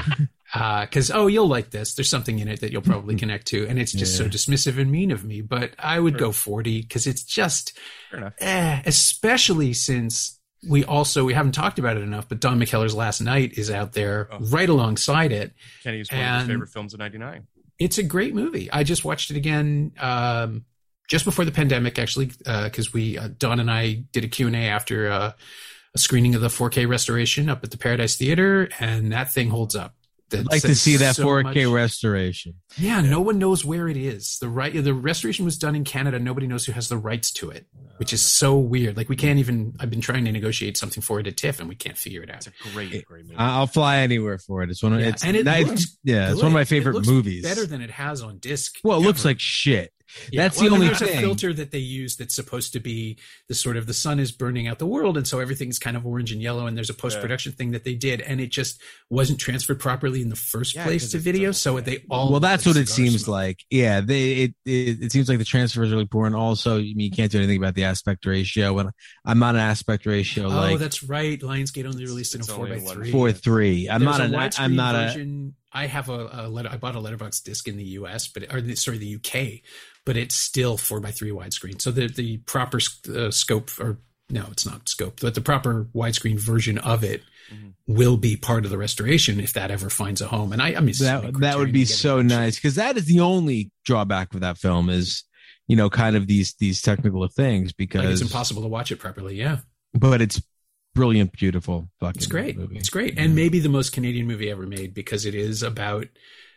uh, cause, oh, you'll like this. There's something in it that you'll probably connect to. And it's just yeah. so dismissive and mean of me. But I would sure. go forty because it's just, eh, especially since we also, we haven't talked about it enough, but Don McKellar's Last Night is out there oh. right alongside it. Kenny's one of his favorite films of ninety-nine. It's a great movie. I just watched it again um, just before the pandemic, actually, because uh, we, uh, Don and I did a Q and A after uh, a screening of the four K restoration up at the Paradise Theater, and that thing holds up. I'd like to see that so four K much. Restoration. Yeah, no one knows where it is. The right, the restoration was done in Canada. Nobody knows who has the rights to it, which is so weird. Like we can't even. I've been trying to negotiate something for it at TIFF, and we can't figure it out. It's a great, great movie. I'll fly anywhere for it. It's one of yeah, it's and it nice, looks yeah, it's good. one of my favorite it looks movies. Better than it has on disc. Well, it ever. looks like shit. Yeah, That's well, the only there's thing. There's a filter that they use that's supposed to be the sort of the sun is burning out the world, and so everything's kind of orange and yellow. And there's a post production yeah. thing that they did, and it just wasn't transferred properly in the first yeah, place to video. So they all well, that's like what it seems smoke. like. Yeah, they it, it it seems like the transfer is really poor, and also I mean, you can't do anything about the aspect ratio. And I'm not an aspect ratio. Oh, like, that's right. Lionsgate only released it in four by three. Four three. I'm There's not an. I'm not version. a. I have a, a letter. I bought a letterbox disc in the U S, but or sorry, the U K, but it's still four by three widescreen. So the the proper uh, scope, or no, it's not scope, but the proper widescreen version of it mm-hmm. will be part of the restoration if that ever finds a home. And I, I mean, that that would be so nice because that is the only drawback with that film is, you know, kind of these these technical things because like it's impossible to watch it properly. Yeah, but it's brilliant, beautiful. Fucking it's great. Movie. It's great, and maybe the most Canadian movie ever made because it is about.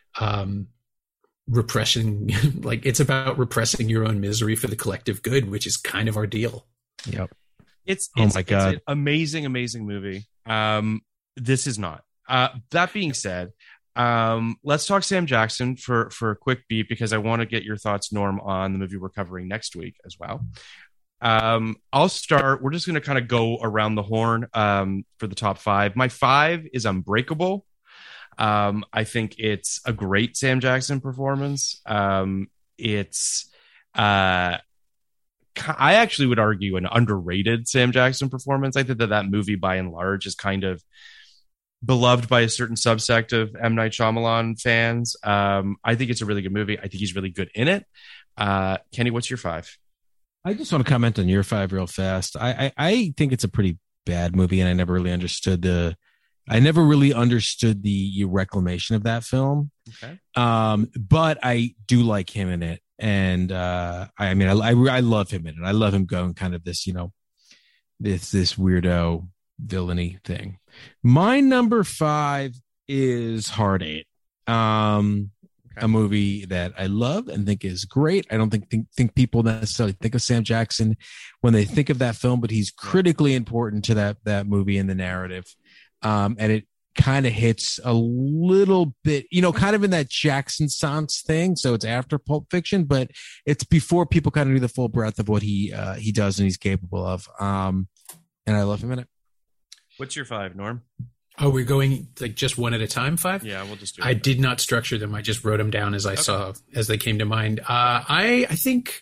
Um, repression like it's about repressing your own misery for the collective good, which is kind of our deal. Yep. It's, oh it's my god, it's an amazing amazing movie. Um this is not uh that being said, um let's talk Sam Jackson for for a quick beat because I want to get your thoughts, Norm, on the movie we're covering next week as well. um I'll start. We're just going to kind of go around the horn um for the top five. My five is Unbreakable. Um, I think it's a great Sam Jackson performance. Um, it's, uh, I actually would argue an underrated Sam Jackson performance. I think that that movie by and large is kind of beloved by a certain subsect of M. Night Shyamalan fans. Um, I think it's a really good movie. I think he's really good in it. Uh, Kenny, what's your five? I just want to comment on your five real fast. I, I, I think it's a pretty bad movie and I never really understood the, I never really understood the reclamation of that film. Okay. Um, but I do like him in it. And, uh, I, I mean, I, I, I love him in it. I love him going kind of this, you know, this, this weirdo villainy thing. My number five is Hard Eight. Um, a movie that I love and think is great. I don't think, think think people necessarily think of Sam Jackson when they think of that film, but he's critically important to that that movie and the narrative. Um, and it kind of hits a little bit, you know, kind of in that Jackson Sans thing. So it's after Pulp Fiction, but it's before people kind of do the full breadth of what he uh, he does and he's capable of. Um, and I love him in it. What's your five, Norm? Oh, we're going like just one at a time, five? Yeah, we'll just do it. I did not structure them. I just wrote them down as I Okay. saw, as they came to mind. Uh, I, I think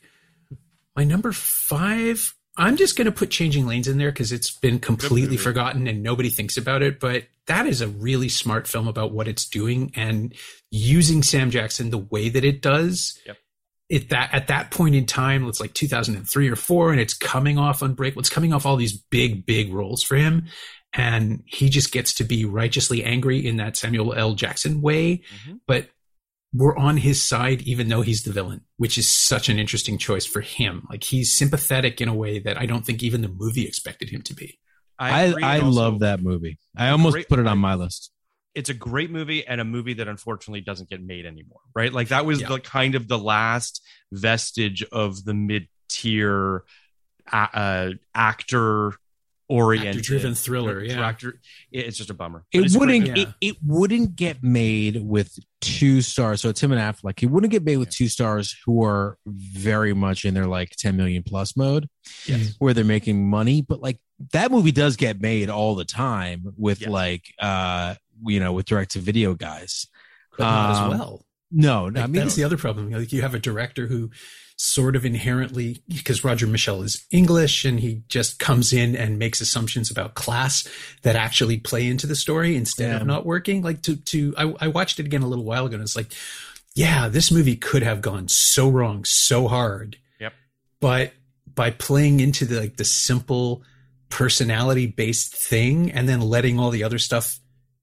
my number five, I'm just going to put Changing Lanes in there because it's been completely forgotten and nobody thinks about it. But that is a really smart film about what it's doing and using Sam Jackson the way that it does. Yep. It that at that point in time, it's like two thousand three or four, and it's coming off Unbreakable. It's coming off all these big, big roles for him. And he just gets to be righteously angry in that Samuel L. Jackson way. Mm-hmm. But we're on his side, even though he's the villain, which is such an interesting choice for him. Like he's sympathetic in a way that I don't think even the movie expected him to be. I, agree, I, and also love that movie. I almost great- put it on my list. It's a great movie and a movie that unfortunately doesn't get made anymore, right? Like that was Yeah. the kind of the last vestige of the mid-tier uh, uh, actor oriented Actor-driven thriller, yeah. Actor, it's just a bummer. But It it's a great wouldn't. movie. It, it wouldn't get made with two stars. So it's him and Affleck. It wouldn't get made with two stars who are very much in their like ten million plus mode, Yes. where they're making money. But like that movie does get made all the time with Yes. like uh you know with direct to video guys, But not Um, as well. No, Like, I mean that's the other problem. Like you have a director who sort of inherently, because Roger Michel is English and he just comes in and makes assumptions about class that actually play into the story instead Yeah. of not working. Like to, to, I, I watched it again a little while ago and it's like, yeah, this movie could have gone so wrong, so hard. Yep. But by playing into the, like the simple personality based thing and then letting all the other stuff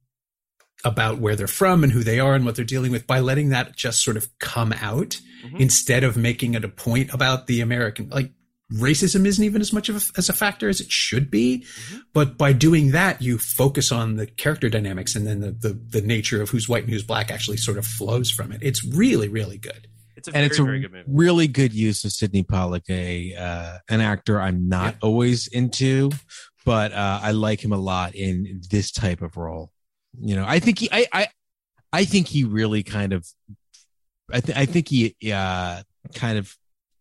about where they're from and who they are and what they're dealing with, by letting that just sort of come out Mhm. instead of making it a point about the American, like racism isn't even as much of a, as a factor as it should be. Mm-hmm. But by doing that, you focus on the character dynamics and then the, the, the nature of who's white and who's black actually sort of flows from it. It's really, really good. It's a and very, it's a very good movie. really good use of Sidney Pollack, a uh, an actor I'm not always into, but uh, I like him a lot in this type of role. You know, I think he, I, I, I think he really kind of, I, th- I think he uh, kind of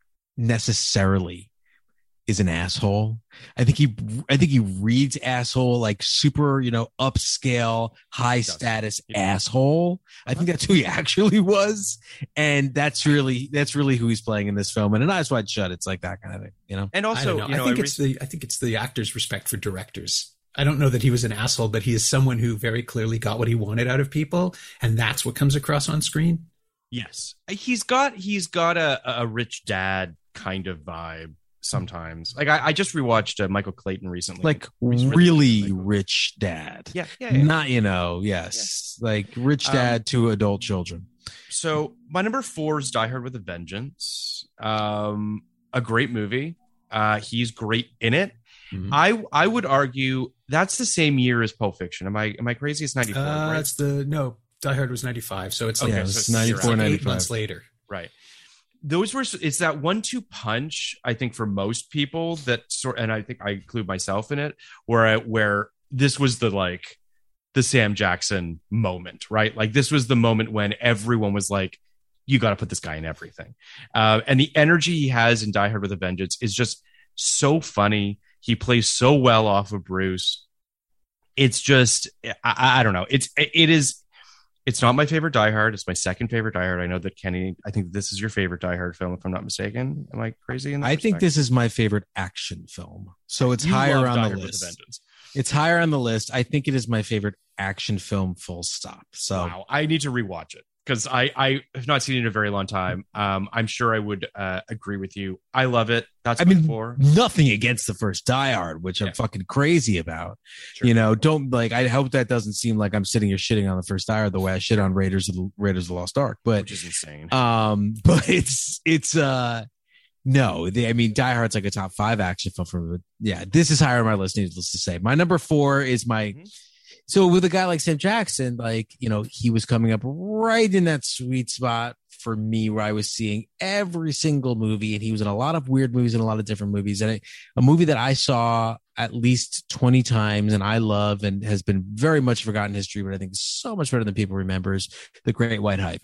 necessarily is an asshole. I think he, I think he reads asshole like super, you know, upscale, high status asshole. I think that's who he actually was, and that's really, that's really who he's playing in this film. And an Eyes Wide Shut, it's like that kind of thing, you know. And I also, don't know. you know, I think I it's the, I think it's the actor's respect for directors. I don't know that he was an asshole, but he is someone who very clearly got what he wanted out of people. And that's what comes across on screen. yes, he's got he's got a a rich dad kind of vibe sometimes. Like I, I just rewatched uh, Michael Clayton recently. Like He's really like- rich dad. Yeah, yeah, yeah. Not, you know, yes, like rich dad Um, to adult children. So my number four is Die Hard with a Vengeance. Um, a great movie. Uh, he's great in it. Mm-hmm. I I would argue that's the same year as Pulp Fiction. Am I am I crazy? It's ninety-four, Uh, right? It's the, no, Die Hard was ninety-five. So it's Okay, like, Yeah, it so was it's ninety-four, it's like eight ninety-five. months later. Right. Those were it's that one two punch, I think, for most people that sort, and I think I include myself in it, where I, where this was the like the Sam Jackson moment, right? Like this was the moment when everyone was like, you got to put this guy in everything. Uh, and the energy he has in Die Hard with a Vengeance is just so funny. He plays so well off of Bruce. It's just, I, I don't know. It's, it is, it's not my favorite Die Hard. It's my second favorite Die Hard. I know that Kenny, I think this is your favorite Die Hard film, if I'm not mistaken. Am I crazy in that I think respect? this is my favorite action film. So it's You higher love on Die the Hard with a list. Vengeance. It's higher on the list. I think it is my favorite action film, full stop. So Wow, I need to rewatch it because I, I have not seen it in a very long time. Um, I'm sure I would uh, agree with you. I love it. That's I my mean, four. nothing against the first Die Hard, which Yeah. I'm fucking crazy about. Sure. You know, don't like. I hope that doesn't seem like I'm sitting here shitting on the first Die Hard the way I shit on Raiders of the Raiders of the Lost Ark. But Which is insane. um, but it's it's uh, no. They, I mean, Die Hard's like a top five action film for me. But yeah, this is higher on my list. Needless to say, my number four is my. Mhm. So with a guy like Sam Jackson, like, you know, he was coming up right in that sweet spot for me where I was seeing every single movie, and he was in a lot of weird movies and a lot of different movies. And it, a movie that I saw at least twenty times and I love and has been very much forgotten history, but I think is so much better than people remember, is The Great White Hype.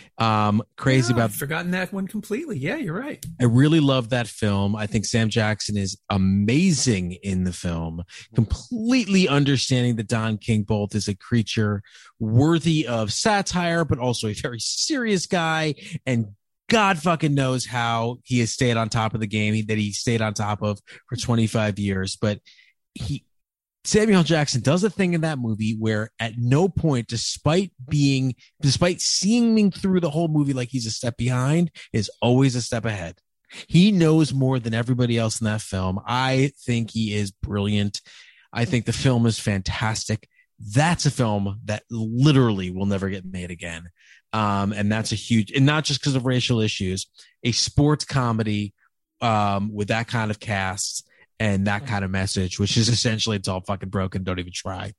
Um, crazy yeah, about I've forgotten that one completely. Yeah, you're right. I really love that film. I think Sam Jackson is amazing in the film, completely understanding that Don King both is a creature worthy of satire, but also a very serious guy. And God fucking knows how he has stayed on top of the game that he stayed on top of for twenty-five years. But he, Samuel Jackson does a thing in that movie where at no point, despite being, despite seeing through the whole movie like he's a step behind, is always a step ahead. He knows more than everybody else in that film. I think he is brilliant. I think the film is fantastic. That's a film that literally will never get made again. Um, and that's a huge, and not just because of racial issues, a sports comedy um, with that kind of cast and that kind of message, which is essentially it's all fucking broken, don't even try,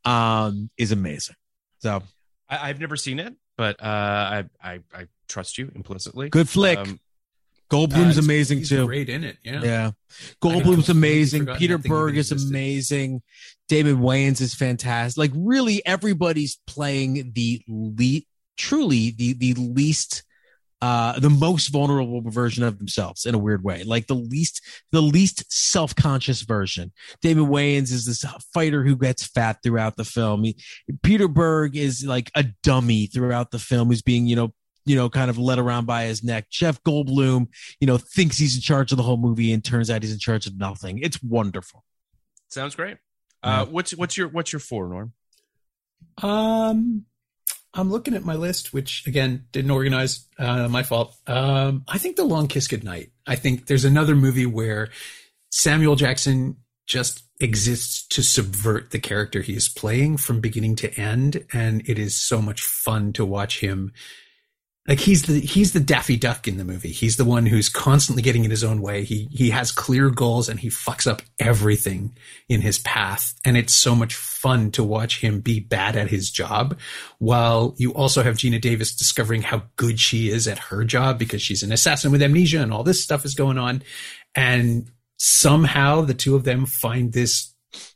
um, is amazing. So I, I've never seen it, but uh, I, I I trust you implicitly. Good flick. Um, Goldblum's uh, amazing he's too. Great in it. Yeah. Yeah. Goldblum's amazing. Peter Berg is amazing. David Wayans is fantastic. Like really everybody's playing the lead, truly the, the least, uh, the most vulnerable version of themselves in a weird way. Like the least, the least self-conscious version. David Wayans is this fighter who gets fat throughout the film. He, Peter Berg is like a dummy throughout the film who's being, you know, you know, kind of led around by his neck. Jeff Goldblum, you know, thinks he's in charge of the whole movie and turns out he's in charge of nothing. It's wonderful. Sounds great. Uh, what's, what's your, what's your four, Norm? Um, I'm looking at my list, which again, didn't organize, uh, my fault. Um, I think The Long Kiss Goodnight. I think there's another movie where Samuel Jackson just exists to subvert the character he is playing from beginning to end. And it is so much fun to watch him. Like he's the, he's the Daffy Duck in the movie. He's the one who's constantly getting in his own way. He, he has clear goals and he fucks up everything in his path. And it's so much fun to watch him be bad at his job, while you also have Gina Davis discovering how good she is at her job because she's an assassin with amnesia and all this stuff is going on. And somehow the two of them find this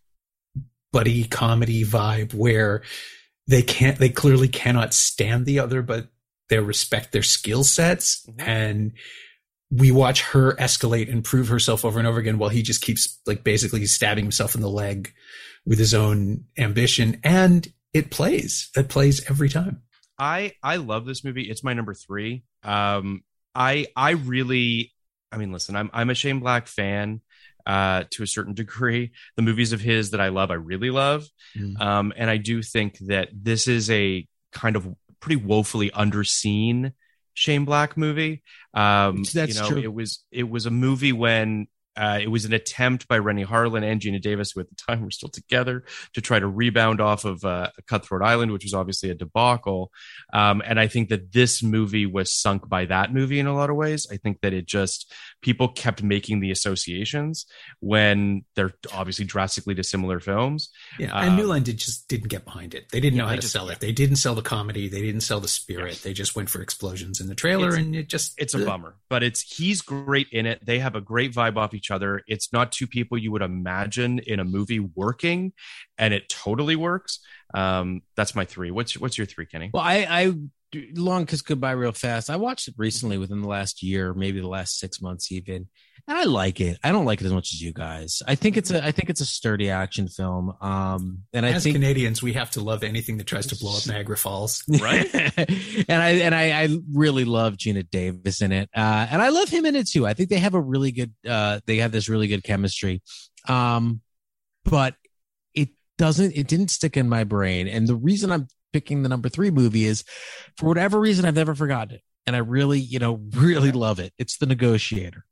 buddy comedy vibe where they can't, they clearly cannot stand the other, but they respect their skill sets. Mm-hmm. And we watch her escalate and prove herself over and over again while he just keeps like basically stabbing himself in the leg with his own ambition. And it plays, it plays every time. I, I love this movie. It's my number three. Um, I, I really, I mean, listen, I'm, I'm a Shane Black fan, uh, to a certain degree. The movies of his that I love, I really love. Mm-hmm. Um, and I do think that this is a kind of pretty woefully underseen Shane Black movie. Um, That's you know, true. It was it was a movie when uh, it was an attempt by Rennie Harlan and Gina Davis, who at the time were still together, to try to rebound off of uh, Cutthroat Island, which was obviously a debacle. Um, and I think that this movie was sunk by that movie in a lot of ways. I think that it just, people kept making the associations when they're obviously drastically dissimilar films. Yeah, and um, New Line did just didn't get behind it. They didn't yeah, know how to just, sell yeah. it. They didn't sell the comedy. They didn't sell the spirit. Yeah. They just went for explosions in the trailer, it's, and it just it's a bummer. But it's he's great in it. They have a great vibe off each other. It's not two people you would imagine in a movie working, and it totally works. Um, that's my three. What's what's your three, Kenny? Well, I, I Long Kiss Goodbye real fast. I watched it recently within the last year, maybe the last six months even. And I like it. I don't like it as much as you guys. I think it's a I think it's a sturdy action film. Um and I as think Canadians, we have to love anything that tries to blow up Niagara Falls. Right. and I and I, I really love Gina Davis in it. Uh and I love him in it too. I think they have a really good uh they have this really good chemistry. Um but it doesn't it didn't stick in my brain. And the reason I'm picking the number three movie is for whatever reason I've never forgotten it. And I really, you know, really love it. It's The Negotiator.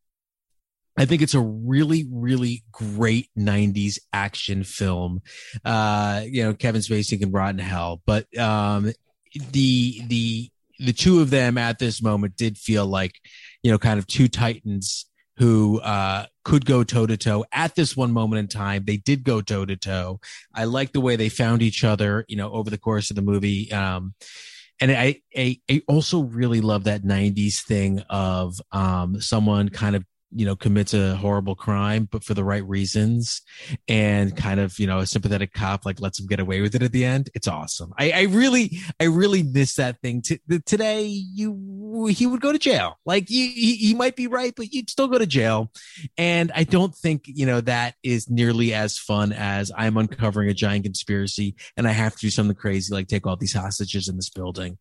I think it's a really, really great nineties action film. Uh, you know, Kevin Spacey can rot in hell, but um, the the the two of them at this moment did feel like, you know, kind of two titans who uh, could go toe to toe at this one moment in time. They did go toe to toe. I like the way they found each other, you know, over the course of the movie. Um, and I, I, I also really love that nineties thing of um, someone kind of, you know, commits a horrible crime, but for the right reasons, and kind of, you know, a sympathetic cop like lets him get away with it at the end. It's awesome. I, I really, I really miss that thing. T- today, you he would go to jail. Like you, he, he might be right, but you'd still go to jail. And I don't think, you know, that is nearly as fun as I'm uncovering a giant conspiracy and I have to do something crazy like take all these hostages in this building.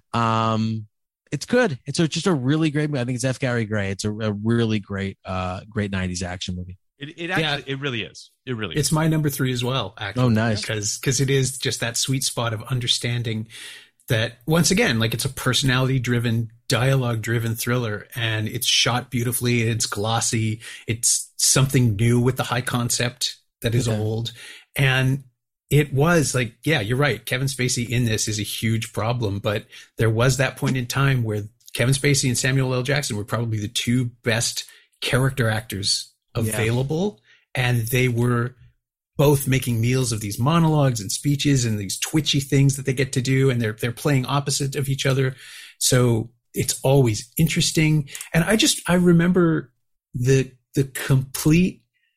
Um, It's good. It's a, just a really great movie. I think it's F. Gary Gray. It's a, a really great, uh, great nineties action movie. It, it actually, Yeah. it really is. It really It's is. my number three as well, actually. Oh, nice. Because because it is just that sweet spot of understanding that, once again, like it's a personality-driven, dialogue-driven thriller, and it's shot beautifully, it's glossy, it's something new with the high concept that is Yeah. old. And it was like, yeah, you're right. Kevin Spacey in this is a huge problem, but there was that point in time where Kevin Spacey and Samuel L. Jackson were probably the two best character actors available. Yeah. And they were both making meals of these monologues and speeches and these twitchy things that they get to do. And they're, they're playing opposite of each other. So it's always interesting. And I just, I remember the, the complete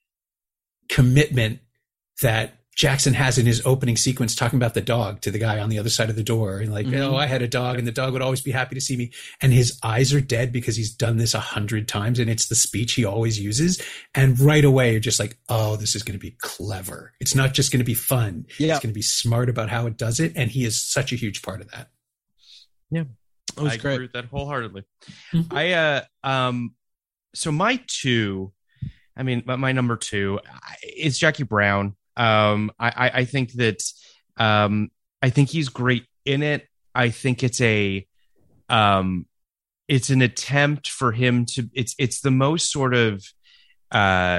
commitment that Jackson has in his opening sequence talking about the dog to the guy on the other side of the door. And like, mm-hmm. oh, I had a dog and the dog would always be happy to see me. And his eyes are dead because he's done this a hundred times and it's the speech he always uses. And right away, you're just like, oh, this is going to be clever. It's not just going to be fun. Yeah. It's going to be smart about how it does it. And he is such a huge part of that. Yeah. It was I great. agree with that wholeheartedly. Mm-hmm. I, uh, um, so my two, I mean, my, my number two is Jackie Brown. Um, I, I think that, um, I think he's great in it. I think it's a, um, it's an attempt for him to, it's, it's the most sort of, uh,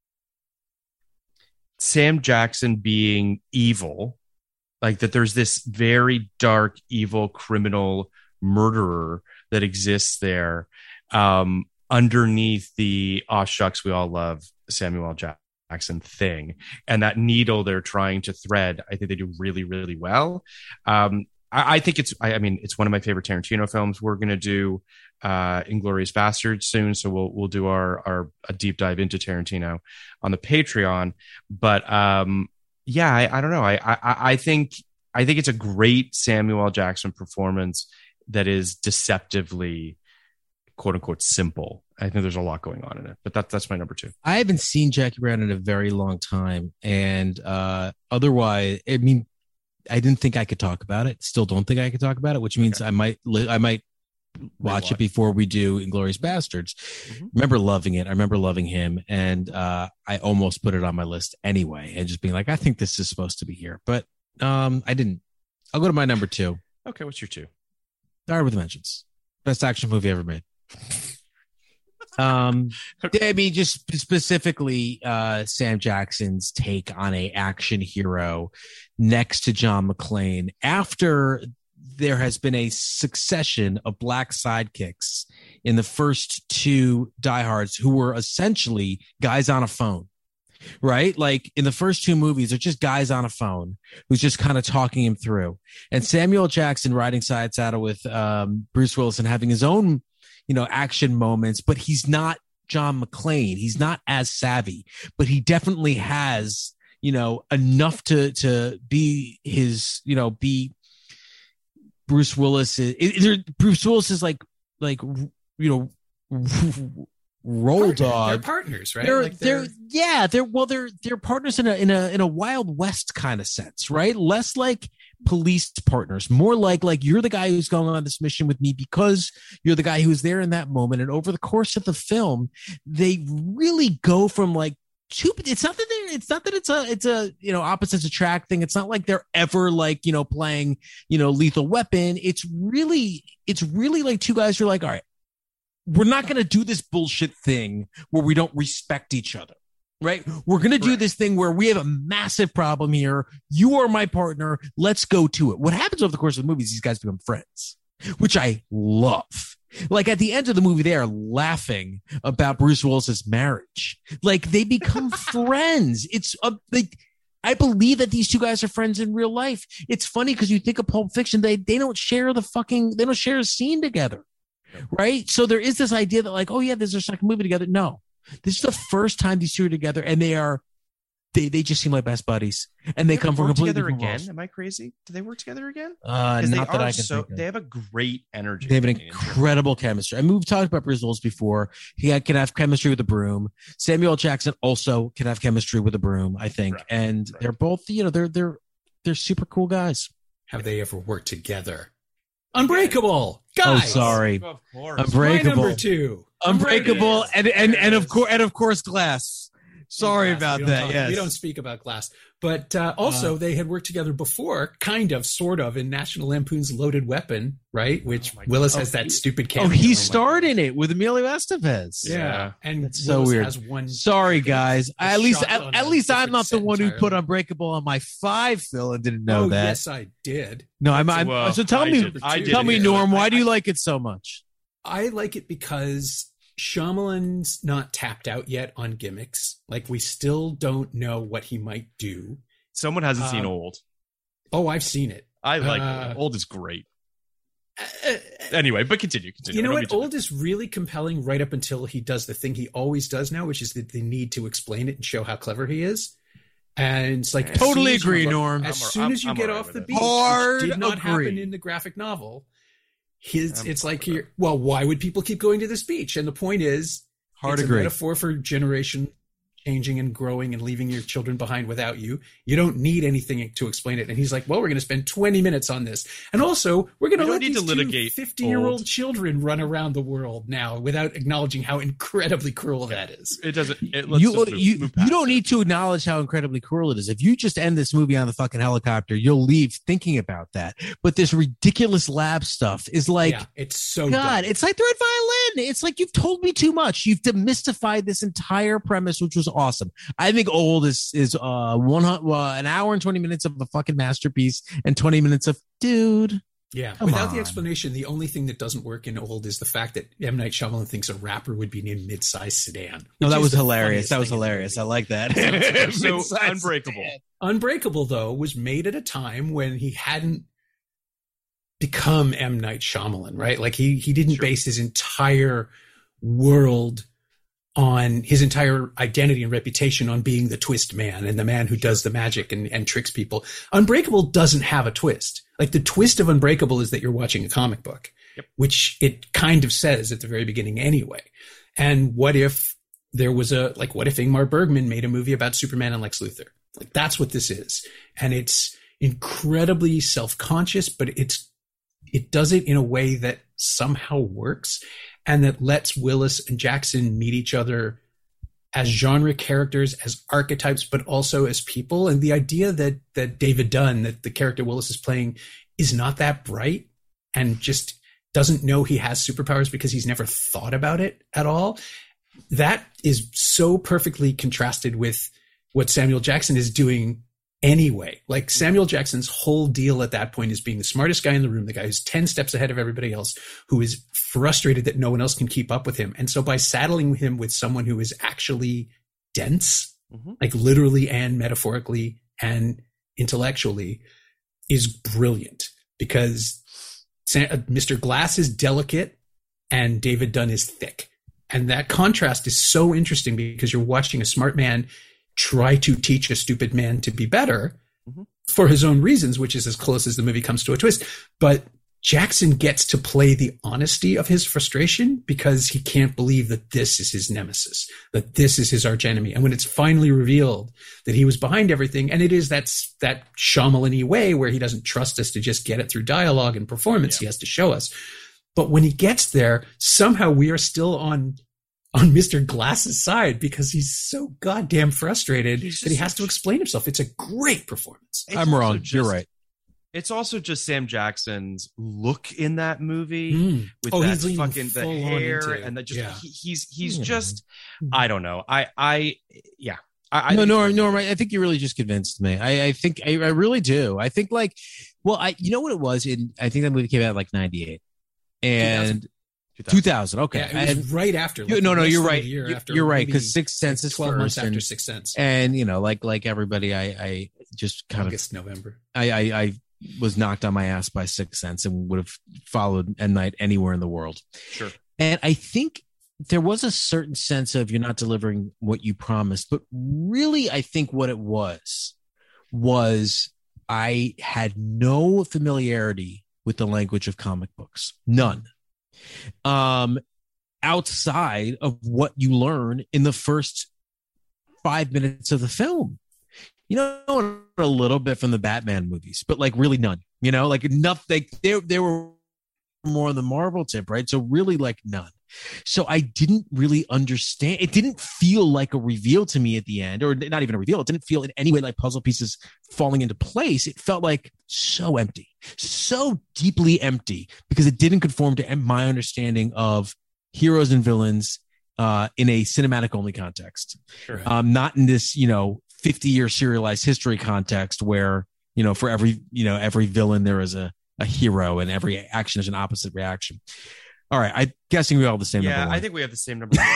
Sam Jackson being evil, like that there's this very dark, evil criminal murderer that exists there, um, underneath the, aw shucks, we all love Samuel L. Jackson. Jackson thing, and that needle they're trying to thread, I think they do really, really well. Um, I, I think it's, I, I mean, it's one of my favorite Tarantino films. We're going to do uh, Inglourious Basterds soon, so we'll we'll do our our a deep dive into Tarantino on the Patreon. But um, yeah, I, I don't know. I, I I think I think it's a great Samuel L. Jackson performance that is deceptively, quote unquote, simple. I think there's a lot going on in it, but that's that's my number two. I haven't seen Jackie Brown in a very long time, and uh, otherwise, I mean, I didn't think I could talk about it. Still, don't think I could talk about it, which means okay. I might li- I might watch Rewatch. it before we do Inglourious Basterds. Mm-hmm. Remember loving it. I remember loving him, and uh, I almost put it on my list anyway, and just being like, I think this is supposed to be here, but um, I didn't. I'll go to my number two. Okay, what's your two? Diary with Vengeance, best action movie ever made. um I mean, just specifically uh Sam Jackson's take on a action hero next to John McClane after there has been a succession of black sidekicks in the first two diehards who were essentially guys on a phone, right? Like in the first two movies, they're just guys on a phone who's just kind of talking him through, and Samuel Jackson riding side saddle with um Bruce Willis and having his own, you know, action moments, but he's not John McClane. He's not as savvy, but he definitely has, you know, enough to, to be his, you know, be Bruce Willis. Is, it, Bruce Willis is like, like, you know, roll Partner, dog. They're partners, right? They're, like they're, they're, yeah, they're, well, they're, they're partners in a, in a, in a Wild West kind of sense, right? Less like police partners, more like, like you're the guy who's going on this mission with me because you're the guy who's there in that moment. And over the course of the film, they really go from like two, it's not that they're, it's not that it's a, it's a, you know, opposites attract thing. It's not like they're ever like, you know, playing, you know, Lethal Weapon. It's really, it's really like two guys who are like, all right, we're not going to do this bullshit thing where we don't respect each other. Right. We're going to do this thing where we have a massive problem here. You are my partner. Let's go to it. What happens over the course of the movies, these guys become friends, which I love. Like at the end of the movie, they are laughing about Bruce Willis's marriage. Like they become friends. It's a like. I believe that these two guys are friends in real life. It's funny because you think of Pulp Fiction, they they don't share the fucking, they don't share a scene together, right? So there is this idea that like, oh yeah, there's their second movie together. No, this is the first time these two are together, and they are, they they just seem like best buddies, and they, they come from work completely together different again. worlds. Am I crazy? Do they work together again? Uh, Because they not that are I can so. think of. They have a great energy. They have an incredible chemistry. I mean, we've talked about Bruce Willis before. He had, can have chemistry with a broom. Samuel L. Jackson also can have chemistry with a broom, I think. Right. And Right. they're both, you know, they're they're they're super cool guys. Have they ever worked together? Unbreakable, Oh, guys. sorry, Of course. My Unbreakable, number two. Unbreakable, and and and of course, and of course, Glass. Sorry Glass. about We don't that. talk- Yes, we don't speak about Glass, but uh, also Uh, they had worked together before, kind of, sort of, in National Lampoon's Loaded Weapon, right? Which Oh my Willis God. has Oh, that he- stupid Oh, cameo. he my starred God. in it with Emilio Estevez. Yeah, Yeah. and That's so Willis weird. Has one. Sorry, guys. a At least, shot at, on at a least I'm different not the set one who put entirely. Unbreakable on my five. Phil, and didn't know oh, that. yes, I did. No, I'm. I'm Well, so tell I me, did- I did tell me, it. Norm. Why I- do you like it so much? I like it because Shyamalan's not tapped out yet on gimmicks. Like, we still don't know what he might do. Someone hasn't seen Um, Old. Oh, I've seen it. I like uh, Old. Old is great. Uh, Anyway, but continue. continue. You know I don't what? mean to- Old is really compelling right up until he does the thing he always does now, which is the, the need to explain it and show how clever he is. And it's like as Totally soon as agree, you- Norm. As I'm- soon I'm- as you I'm get alright off with the it. beach, Hard which did not agree. happen in the graphic novel. His, I'm it's fine like with here. Well, why would people keep going to this beach? And the point is, Hard it's agree. a metaphor for generation changing and growing and leaving your children behind without you. You don't need anything to explain it. And he's like, well, we're going to spend twenty minutes on this. And also, we're going to We don't let need these to litigate fifty-year-old Old. children run around the world now without acknowledging how incredibly cruel that is. It doesn't. It, let's You just move- you, move you past don't it. need to acknowledge how incredibly cruel it is. If you just end this movie on the fucking helicopter, you'll leave thinking about that. But this ridiculous lab stuff is like, yeah, it's so God, dumb. it's like the red violin. It's like you've told me too much. You've demystified this entire premise, which was awesome. I think Old is is uh one uh, an hour and twenty minutes of a fucking masterpiece, and twenty minutes of dude. Yeah, Come without on. the explanation, the only thing that doesn't work in Old is the fact that M. Night Shyamalan thinks a rapper would be named Mid-Size Sedan. No, which that is was the hilarious. funniest That was thing in the hilarious. I movie. like that. So Mid-size Unbreakable. sedan. Unbreakable, though, was made at a time when he hadn't become M. Night Shyamalan, right? Like he he didn't Sure. base his entire world on his entire identity and reputation on being the twist man and the man who does the magic and, and tricks people. Unbreakable doesn't have a twist. Like the twist of Unbreakable is that you're watching a comic book, Yep. which it kind of says at the very beginning anyway. And what if there was a, like, what if Ingmar Bergman made a movie about Superman and Lex Luthor? Like that's what this is. And it's incredibly self-conscious, but it's, it does it in a way that somehow works and that lets Willis and Jackson meet each other as genre characters, as archetypes, but also as people. And the idea that that David Dunn, that the character Willis is playing, is not that bright and just doesn't know he has superpowers because he's never thought about it at all. That is so perfectly contrasted with what Samuel Jackson is doing anyway. Like Samuel Jackson's whole deal at that point is being the smartest guy in the room, the guy who's ten steps ahead of everybody else, who is frustrated that no one else can keep up with him. And so by saddling him with someone who is actually dense, Mhm. like literally and metaphorically and intellectually, is brilliant because Sa- uh, Mister Glass is delicate and David Dunn is thick. And that contrast is so interesting because you're watching a smart man try to teach a stupid man to be better Mhm. for his own reasons, which is as close as the movie comes to a twist. But Jackson gets to play the honesty of his frustration because he can't believe that this is his nemesis, that this is his archenemy. And when it's finally revealed that he was behind everything, and it is that's that Shyamalan-y way where he doesn't trust us to just get it through dialogue and performance, he has to show us. But when he gets there, somehow we are still on on Mister Glass's side because he's so goddamn frustrated He's that he just has to explain himself. It's a great performance. It's I'm also wrong. just- You're right. It's also just Sam Jackson's look in that movie Mm. with Oh, that he's leaning fucking the full on hair into- and that just yeah. he, he's he's Yeah. just I don't know. I I yeah. I, I no, think- Norm, Norm, I I think you really just convinced me. I, I think I, I really do. I think like, well, I, you know what it was in, I think that movie came out like ninety-eight and two thousand. Okay. Yeah, it was And- right after. You- like, no, no, less you're than a right. year You- after, You're right. maybe Because Sixth Sense is twelve months first, after and, Sixth Sense. and you know, like like everybody, I I just kind August, November. of I, I I was knocked on my ass by Sixth Sense and would have followed M. Night anywhere in the world. Sure. And I think there was a certain sense of you're not delivering what you promised, but really, I think what it was was I had no familiarity with the language of comic books, none. Um, outside of what you learn in the first five minutes of the film. You know, a little bit from the Batman movies, but like really none. You know, like enough. Like they they were more on the Marvel tip, right? So really, like none. So I didn't really understand. It didn't feel like a reveal to me at the end, or not even a reveal. It didn't feel in any way like puzzle pieces falling into place. It felt like so empty, so deeply empty, because it didn't conform to my understanding of heroes and villains uh, in a cinematic only context. Sure. Um, not in this, you know, fifty year serialized history context where, you know, for every, you know, every villain, there is a, a hero and every action is an opposite reaction. All right. I'm guessing we all have the same Yeah, number one. I think we have the same number one.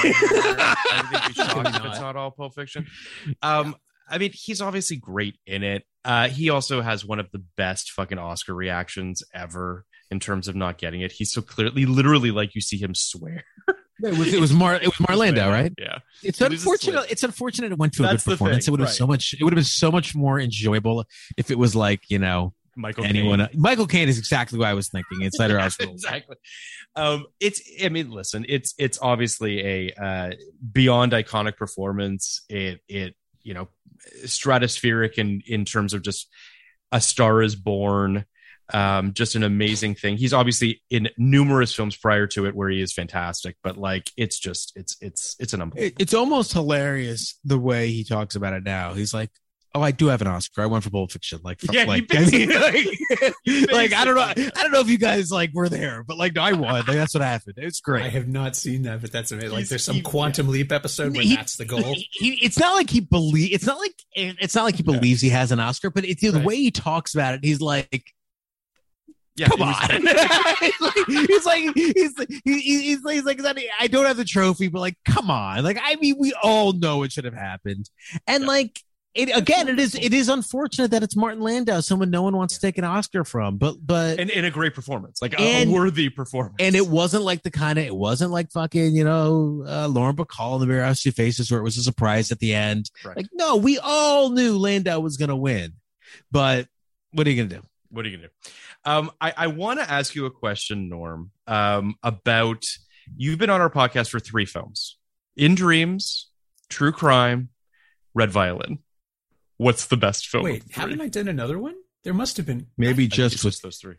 I think we should if it's not all Pulp Fiction. Um, I mean, he's obviously great in it. Uh, he also has one of the best fucking Oscar reactions ever in terms of not getting it. He's so clearly, literally, like you see him swear. It was it was Mar it was Marlando, right? Yeah. It's He was unfortunate. asleep. It's unfortunate it went to a That's good the performance. thing, It would have right. so much. It would have been so much more enjoyable if it was like, you know, Michael anyone. Caine. Michael Caine is exactly what I was thinking. Insider House rules. Exactly. Um, it's. I mean, listen. It's. It's obviously a uh, beyond iconic performance. It. It. You know, stratospheric in in terms of just A Star Is Born. Um, just an amazing thing. He's obviously in numerous films prior to it where he is fantastic, but like it's just it's it's it's an unbelievable. It, it's almost hilarious the way he talks about it now. He's like, "Oh, I do have an Oscar. I won for Pulp Fiction." Like, Yeah, he like, I mean, like, like, I don't know, basically- I don't know if you guys like were there, but like, I won. Like, that's what happened. It's great. I have not seen that, but that's amazing. Like, He's- there's some he- Quantum Leap episode where He- that's the goal. He, he- it's not like he believe. It's not like it's not like he believes he has an Oscar, but it's the Right. way he talks about it. He's like, Yeah, come it on. was- he's like, he's like, he's, he's, he's like, I don't have the trophy, but like, come on. Like, I mean, we all know it should have happened. And Yeah. like, it again, it is, it is unfortunate that it's Martin Landau, someone no one wants to take an Oscar from, but, but, and in a great performance, like a, And- a worthy performance. and it wasn't like the kind of, it wasn't like fucking, you know, uh, Lauren Bacall in The Mirror House Two Faces where it was a surprise at the end. Correct. Like, no, we all knew Landau was going to win, but what are you going to do? What are you gonna do? Um, I, I want to ask you a question, Norm, um, about you've been on our podcast for three films: In Dreams, True Crime, Red Violin. What's the best film? Wait, of the three? haven't I done another one? There must have been. Maybe I think just it's with just those three.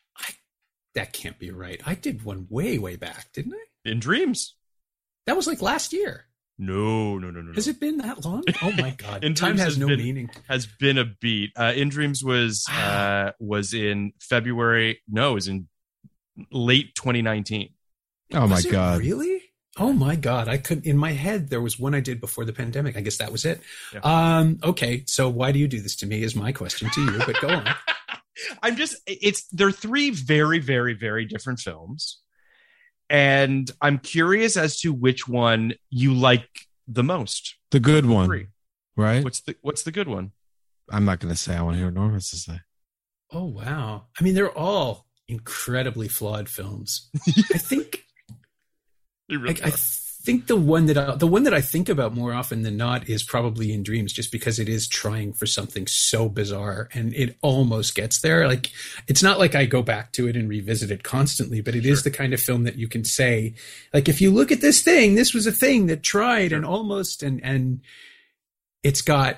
That can't be right. I did one way, way back, didn't I? In Dreams. That was like last year. No, no, no, no. Has no. it been that long? Oh my god! In Time Dreams has no been, meaning. Has been a beat. Uh, In Dreams was uh, was in February. No, it was in late twenty nineteen. oh my Was it God. really? Oh my god! I could in my head there was one I did before the pandemic. I guess that was it. Yeah. Um. Okay. So why do you do this to me? Is my question to you. But go on. I'm just it's they're three very, very, very different films. And I'm curious as to which one you like the most. The good one, Three. right? What's the what's the good one? I'm not going to say. I want to hear what Norm has to say. Oh wow! I mean, they're all incredibly flawed films. I think. You really I, I are. think the one that I, the one that I think about more often than not is probably In Dreams, just because it is trying for something so bizarre and it almost gets there. Like it's not like I go back to it and revisit it constantly, but it is the kind of film that you can say, like, if you look at this thing, this was a thing that tried Sure. and almost and and it's got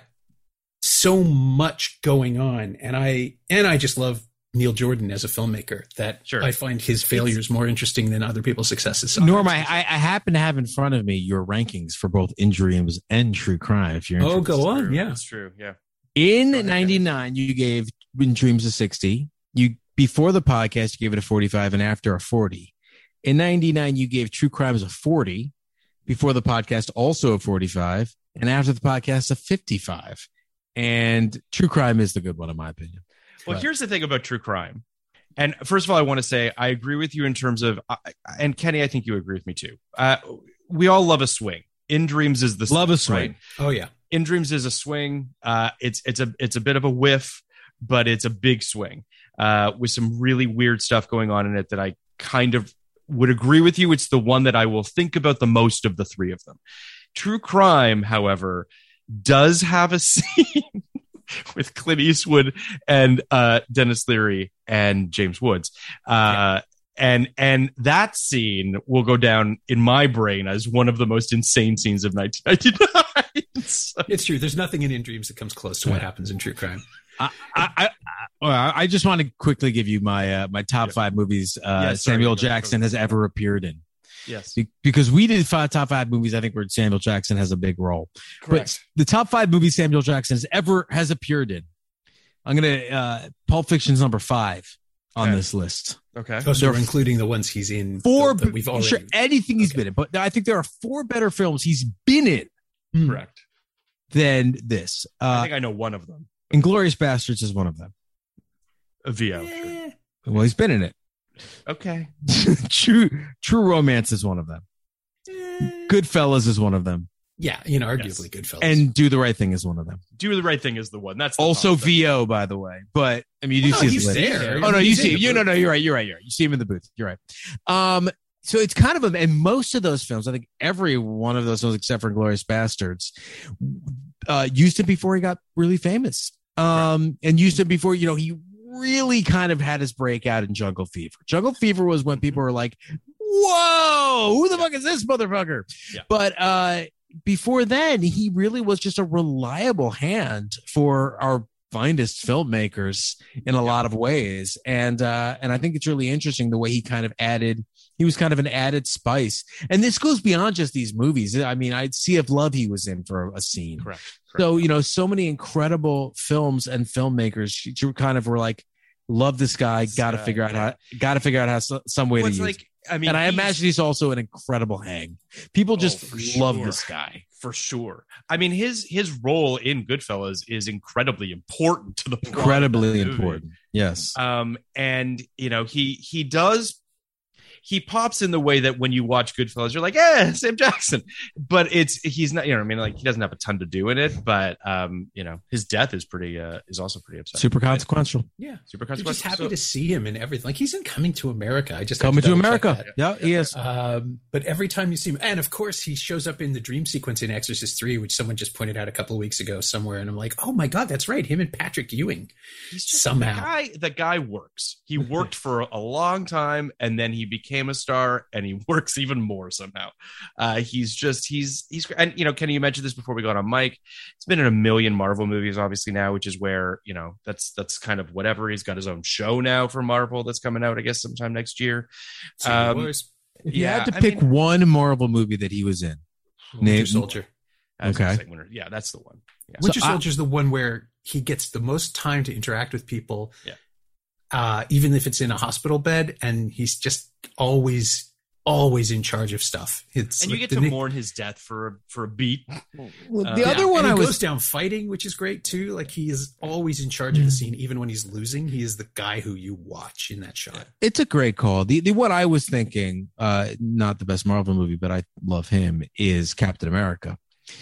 so much going on, and I and I just love Neil Jordan as a filmmaker, that Sure. I find his failures more interesting than other people's successes. Norm, I, I I happen to have in front of me your rankings for both In Dreams and True Crime. If you're Oh, interested. go on. True. Yeah. That's true. Yeah. In Go ahead, ninety-nine, you gave In Dreams a sixty. You before the podcast, you gave it a forty-five, and after a forty. In ninety-nine, you gave True Crimes a forty. Before the podcast, also a forty-five, and after the podcast, a fifty-five. And True Crime is the good one, in my opinion. Well, But- here's the thing about True Crime. And first of all, I want to say I agree with you in terms of, uh, and Kenny, I think you agree with me too. Uh, we all love a swing. In Dreams is the love swing, a swing. Right? Oh yeah. In Dreams is a swing. Uh, it's it's a it's a bit of a whiff, but it's a big swing uh, with some really weird stuff going on in it that I kind of would agree with you. It's the one that I will think about the most of the three of them. True Crime, however, does have a scene with Clint Eastwood and uh, Dennis Leary and James Woods. Uh, yeah. And and that scene will go down in my brain as one of the most insane scenes of nineteen ninety-nine. So. It's true. There's nothing in In Dreams that comes close to what happens in True Crime. I I, I, I just want to quickly give you my uh, my top yeah. five movies uh, yeah, Samuel sorry, Jackson has ever appeared in. Yes, Be- because we did five top five movies. I think where Samuel Jackson has a big role. Correct. But the top five movies Samuel Jackson has ever has appeared in. I'm gonna uh, Pulp Fiction's number five on okay. this list. Okay, oh, so we're including the ones he's in. Four. That we've already sure, anything he's okay. been in, but I think there are four better films he's been in. Correct. Than this. Uh, I think I know one of them. Inglourious Bastards is one of them. A V O. Eh. Well, he's been in it. Okay. True True Romance is one of them. Eh. Goodfellas is one of them. Yeah, you know, arguably yes. Goodfellas. And Do the Right Thing is one of them. Do the Right Thing is the one. That's the also V O, by the way. But I mean, you do well, see his there. Oh no, he's you see. You booth. no, no, you're right. You're right. You're right. You see him in the booth. You're right. Um, so it's kind of a, and most of those films, I think every one of those films except for Inglourious Bastards, uh, used him before he got really famous. Um, right. and used him before, you know, he really kind of had his breakout in Jungle Fever. Jungle Fever was when people were like, whoa, who the fuck is this motherfucker? Yeah. But uh, before then, he really was just a reliable hand for our finest filmmakers in a lot of ways. And uh, and I think it's really interesting the way he kind of added, he was kind of an added spice. And this goes beyond just these movies. I mean, I'd Sea of Love he was in for a scene. Correct. Correct. So, you know, so many incredible films and filmmakers you kind of were like, love this guy, got to figure out how, got to figure out how some way well, to use like, I mean, and I he's, imagine he's also an incredible hang. People just oh, love sure. this guy. For sure. I mean, his his role in Goodfellas is incredibly important to the plot incredibly of the movie. important. Yes. Um, and you know, he he does he pops in the way that when you watch Goodfellas, you're like, eh, Sam Jackson. But it's he's not, you know, I mean, like he doesn't have a ton to do in it, but um, you know, his death is pretty uh is also pretty upsetting. Super consequential. Yeah. Super You're consequential. just happy so, to see him in everything. Like he's in Coming to America. I just Coming to, to America. Yeah, he is. Um, but every time you see him, and of course he shows up in the dream sequence in Exorcist three, which someone just pointed out a couple of weeks ago somewhere, and I'm like, oh my god, that's right, him and Patrick Ewing. He's just, somehow the guy, the guy works. He worked for a long time, and then he became a star, and he works even more somehow. Uh, he's just he's he's and you know, Kenny, you mentioned this before we got on mic. It's been in a million Marvel movies, obviously now, which is where you know that's that's kind of whatever. He's got his own show now for Marvel that's coming out, I guess, sometime next year. Um, if you yeah, had to I pick mean, one Marvel movie that he was in, Winter name, Soldier. I was Okay. gonna say Winter- yeah, that's the one. Yeah. Winter So I- Soldier is the one where he gets the most time to interact with people, Yeah. uh, even if it's in a hospital bed, and he's just always, always in charge of stuff. It's And you like get the to Nick- mourn his death for a, for a beat. Well, Uh, the yeah, other one and he I was goes down fighting, which is great too. Like he is always in charge of the scene, even when he's losing. He is the guy who you watch in that shot. it's a great call. The, the what I was thinking, uh, not the best Marvel movie, but I love him, is Captain America.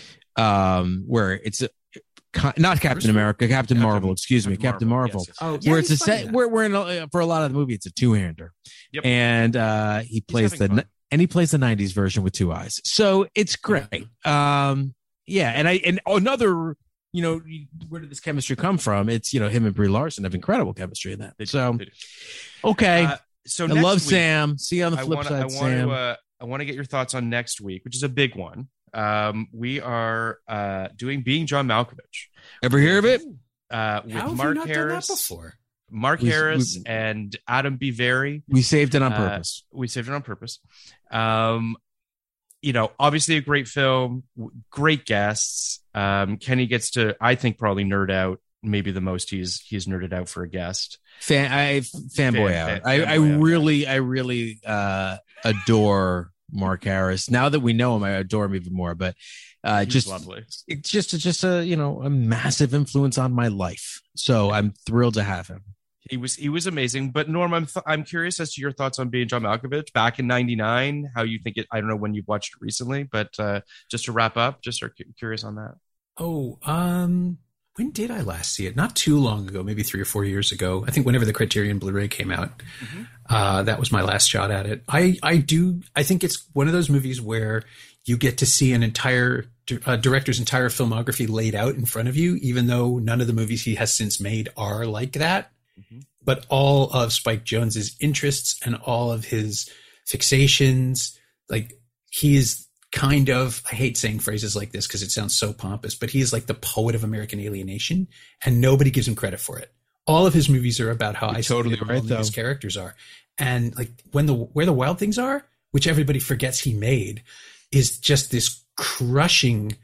Um, where it's a, not Captain America, Captain, Captain- Marvel, excuse me, Captain Captain Marvel, Marvel. yes, yes. Oh, Where yeah, it's a he's funny in set that. where we're in a, for a lot of the movie, it's a two-hander. Yep. And uh, he plays the having fun. and he plays the nineties version with two eyes. So it's great. Um, yeah, and I and another, you know, where did this chemistry come from? It's, you know, him and Brie Larson have incredible chemistry in that. They do, so they do. okay, Uh, so I next love week, Sam. See you on the I flip wanna, side, I want Sam. to uh, I want to get your thoughts on next week, which is a big one. Um, we are uh, doing Being John Malkovich. Ever hear of it? Uh, with How have Mark you not Harris, done that before? Mark We- Harris, we- and Adam B. Very. We saved it on Uh, purpose. we saved it on purpose. Um, you know, obviously a great film, w- great guests. Um, Kenny gets to, I think, probably nerd out. Maybe the most he's he's nerded out for a guest. Fan, I fanboy Fan- out. fan- I, I fanboy out, really, I really uh, adore Mark Harris. Now that we know him, I adore him even more. But uh, He's just lovely. it's just just a you know a massive influence on my life. So I'm thrilled to have him. He was he was amazing. But Norm, I'm th- I'm curious as to your thoughts on being John Malkovich back in ninety-nine. How you think it? I don't know when you've watched it recently, but uh, just to wrap up, just are cu- curious on that. Oh, um, when did I last see it? Not too long ago, maybe three or four years ago. I think whenever the Criterion Blu-ray came out, mm-hmm. uh, that was my last shot at it. I I do I think it's one of those movies where you get to see an entire uh, director's entire filmography laid out in front of you, even though none of the movies he has since made are like that. Mm-hmm. But all of Spike Jonze's interests and all of his fixations, like he is kind of, I hate saying phrases like this because it sounds so pompous, but he is like the poet of American alienation, and nobody gives him credit for it. All of his movies are about how isolated totally right, his characters are. And like when the, where the Wild Things Are, which everybody forgets he made, is just this crushing,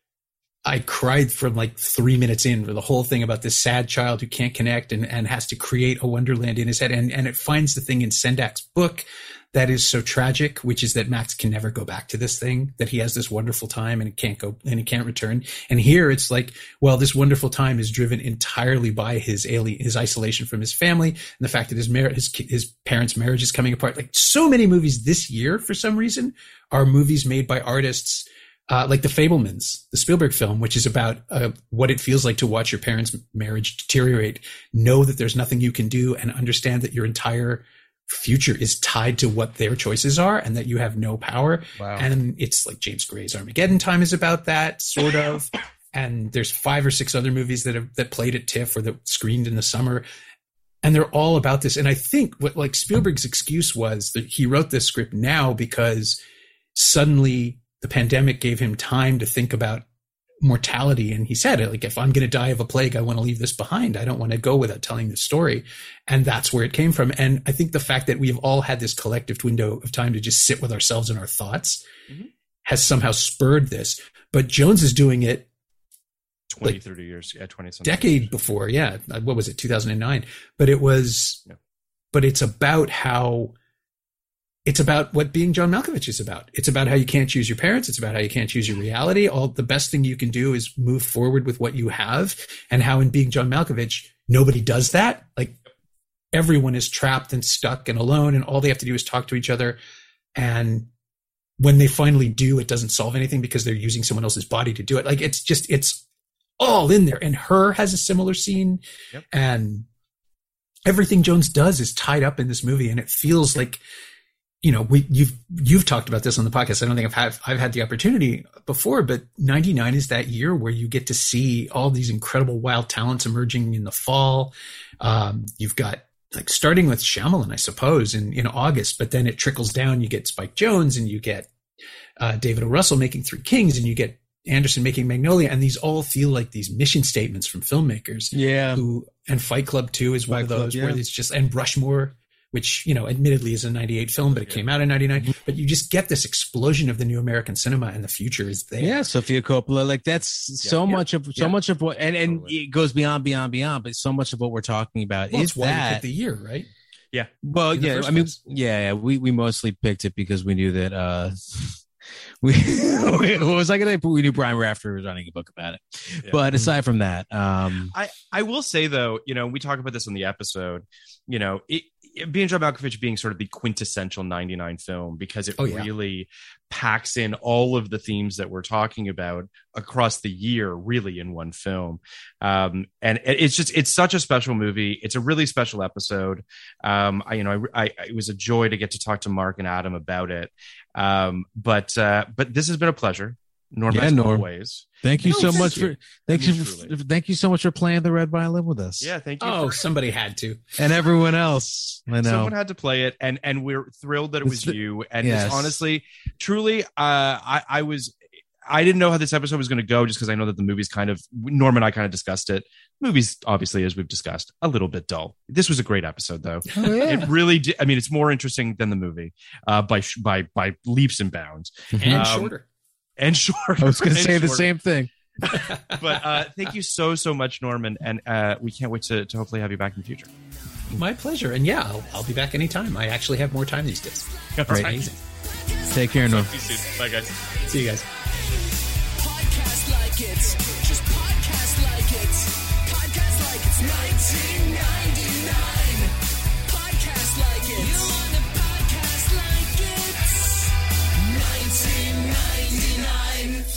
I cried from like three minutes in for the whole thing about this sad child who can't connect and, and has to create a wonderland in his head. And, and it finds the thing in Sendak's book that is so tragic, which is that Max can never go back to this thing, that he has this wonderful time and it can't go and he can't return. And here it's like, well, this wonderful time is driven entirely by his alien, his isolation from his family and the fact that his marriage, his, his parents' marriage is coming apart. Like so many movies this year, for some reason, are movies made by artists Uh, like The Fabelmans, the Spielberg film, which is about uh, what it feels like to watch your parents' marriage deteriorate, know that there's nothing you can do, and understand that your entire future is tied to what their choices are and that you have no power. Wow. And it's like James Gray's Armageddon Time is about that, sort of. And there's five or six other movies that have, that played at TIFF or that screened in the summer. And they're all about this. And I think what like Spielberg's excuse was that he wrote this script now because suddenly the pandemic gave him time to think about mortality. And he said, like, if I'm going to die of a plague, I want to leave this behind. I don't want to go without telling this story. And that's where it came from. And I think the fact that we've all had this collective window of time to just sit with ourselves and our thoughts mm-hmm. has somehow spurred this. But Jones is doing it twenty, like thirty years. Yeah, twenty something. Decade years. before. Yeah. What was it? two thousand nine. But it was, yeah. but it's about how, It's about what being John Malkovich is about. It's about how you can't choose your parents. It's about how you can't choose your reality. All the best thing you can do is move forward with what you have, and how in being John Malkovich, nobody does that. Like everyone is trapped and stuck and alone, and all they have to do is talk to each other. And when they finally do, it doesn't solve anything because they're using someone else's body to do it. Like it's just, it's all in there. And Her has a similar scene, yep. and everything Jones does is tied up in this movie, and it feels like, you know, we, you've, you've talked about this on the podcast. I don't think I've had, I've had the opportunity before, but ninety-nine is that year where you get to see all these incredible wild talents emerging in the fall. Um, you've got like starting with Shyamalan, I suppose, in, in August, but then it trickles down. You get Spike Jonze and you get, uh, David O. Russell making Three Kings, and you get Anderson making Magnolia. And these all feel like these mission statements from filmmakers. Yeah. Who, and Fight Club two is one Fight of those Club, yeah. where it's just, and Rushmore, which, you know, admittedly is a ninety-eight film, but it came out in ninety-nine. But you just get this explosion of the new American cinema, and the future is there. Yeah, Sofia Coppola, like that's yeah, so yeah, much of so yeah. much of what, and, and totally. It goes beyond, beyond, beyond. But so much of what we're talking about well, is why that we picked the year, right? Yeah. Well, yeah. I mean, yeah, yeah, we we mostly picked it because we knew that. uh We what was I gonna? We knew Brian Rafter was writing a book about it. Yeah. But aside from that, um I I will say though, you know, we talk about this on the episode. You know, it, it, being John Malkovich being sort of the quintessential ninety-nine film because it oh, yeah. really packs in all of the themes that we're talking about across the year, really in one film. Um, and it's just it's such a special movie. It's a really special episode. Um, I you know I, I it was a joy to get to talk to Mark and Adam about it. Um, but uh, but this has been a pleasure. Norm, yeah, as Norm. always. Thank you no, so thank much you. for thank I mean, you truly. for, thank you so much for playing the red violin with us. Yeah, thank you. Oh, for, somebody had to, and everyone else. I know someone had to play it, and and we're thrilled that it was the, you. And yes. it's honestly, truly, uh, I I was. I didn't know how this episode was going to go just because I know that the movie's kind of, Norm and I kind of discussed it. Movies, obviously, as we've discussed, a little bit dull. This was a great episode, though. Oh, yeah. It really did. I mean, it's more interesting than the movie uh, by by by leaps and bounds. And um, shorter. And shorter. I was going to say shorter. the same thing. But uh, thank you so, so much, Norman. And uh, we can't wait to, to hopefully have you back in the future. My pleasure. And yeah, I'll, I'll be back anytime. I actually have more time these days. That's Great. amazing. Take care, Norm. See you soon. Bye, guys. See you guys. Podcast like it. Just podcast like it. Podcast like it's nineteen ninety-nine. ninety-nine. Podcast like it. You want a podcast like it? nineteen ninety-nine.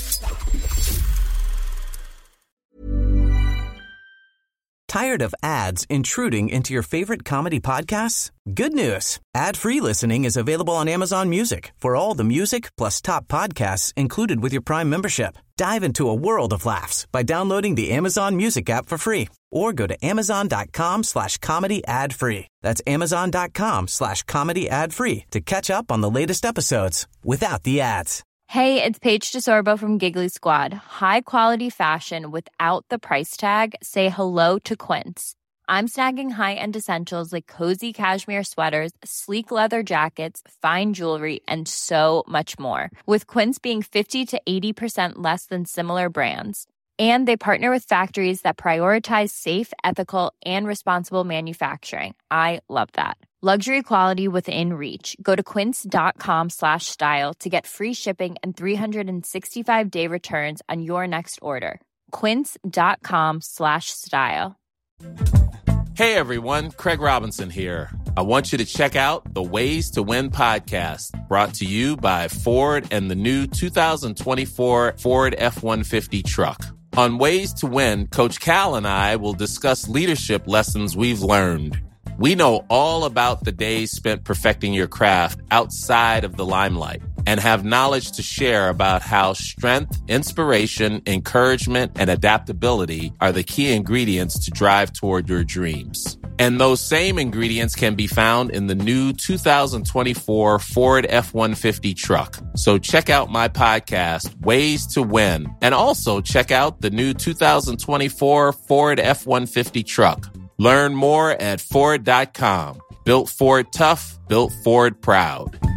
Tired of ads intruding into your favorite comedy podcasts? Good news. Ad-free listening is available on Amazon Music for all the music plus top podcasts included with your Prime membership. Dive into a world of laughs by downloading the Amazon Music app for free or go to amazon.com slash comedy ad free. That's amazon.com slash comedy ad free to catch up on the latest episodes without the ads. Hey, it's Paige DeSorbo from Giggly Squad. High quality fashion without the price tag. Say hello to Quince. I'm snagging high-end essentials like cozy cashmere sweaters, sleek leather jackets, fine jewelry, and so much more. With Quince being fifty to eighty percent less than similar brands. And they partner with factories that prioritize safe, ethical, and responsible manufacturing. I love that. Luxury quality within reach. Go to quince.com slash style to get free shipping and three sixty-five day returns on your next order. Quince.com slash style. Hey everyone, Craig Robinson here. I want you to check out the Ways to Win podcast, brought to you by Ford and the new two thousand twenty-four Ford F one fifty truck. On Ways to Win, Coach Cal and I will discuss leadership lessons we've learned. We know all about the days spent perfecting your craft outside of the limelight and have knowledge to share about how strength, inspiration, encouragement, and adaptability are the key ingredients to drive toward your dreams. And those same ingredients can be found in the new two thousand twenty-four Ford F one fifty truck. So check out my podcast, Ways to Win, and also check out the new two thousand twenty-four Ford F one fifty truck. Learn more at Ford dot com. Built Ford tough, built Ford proud.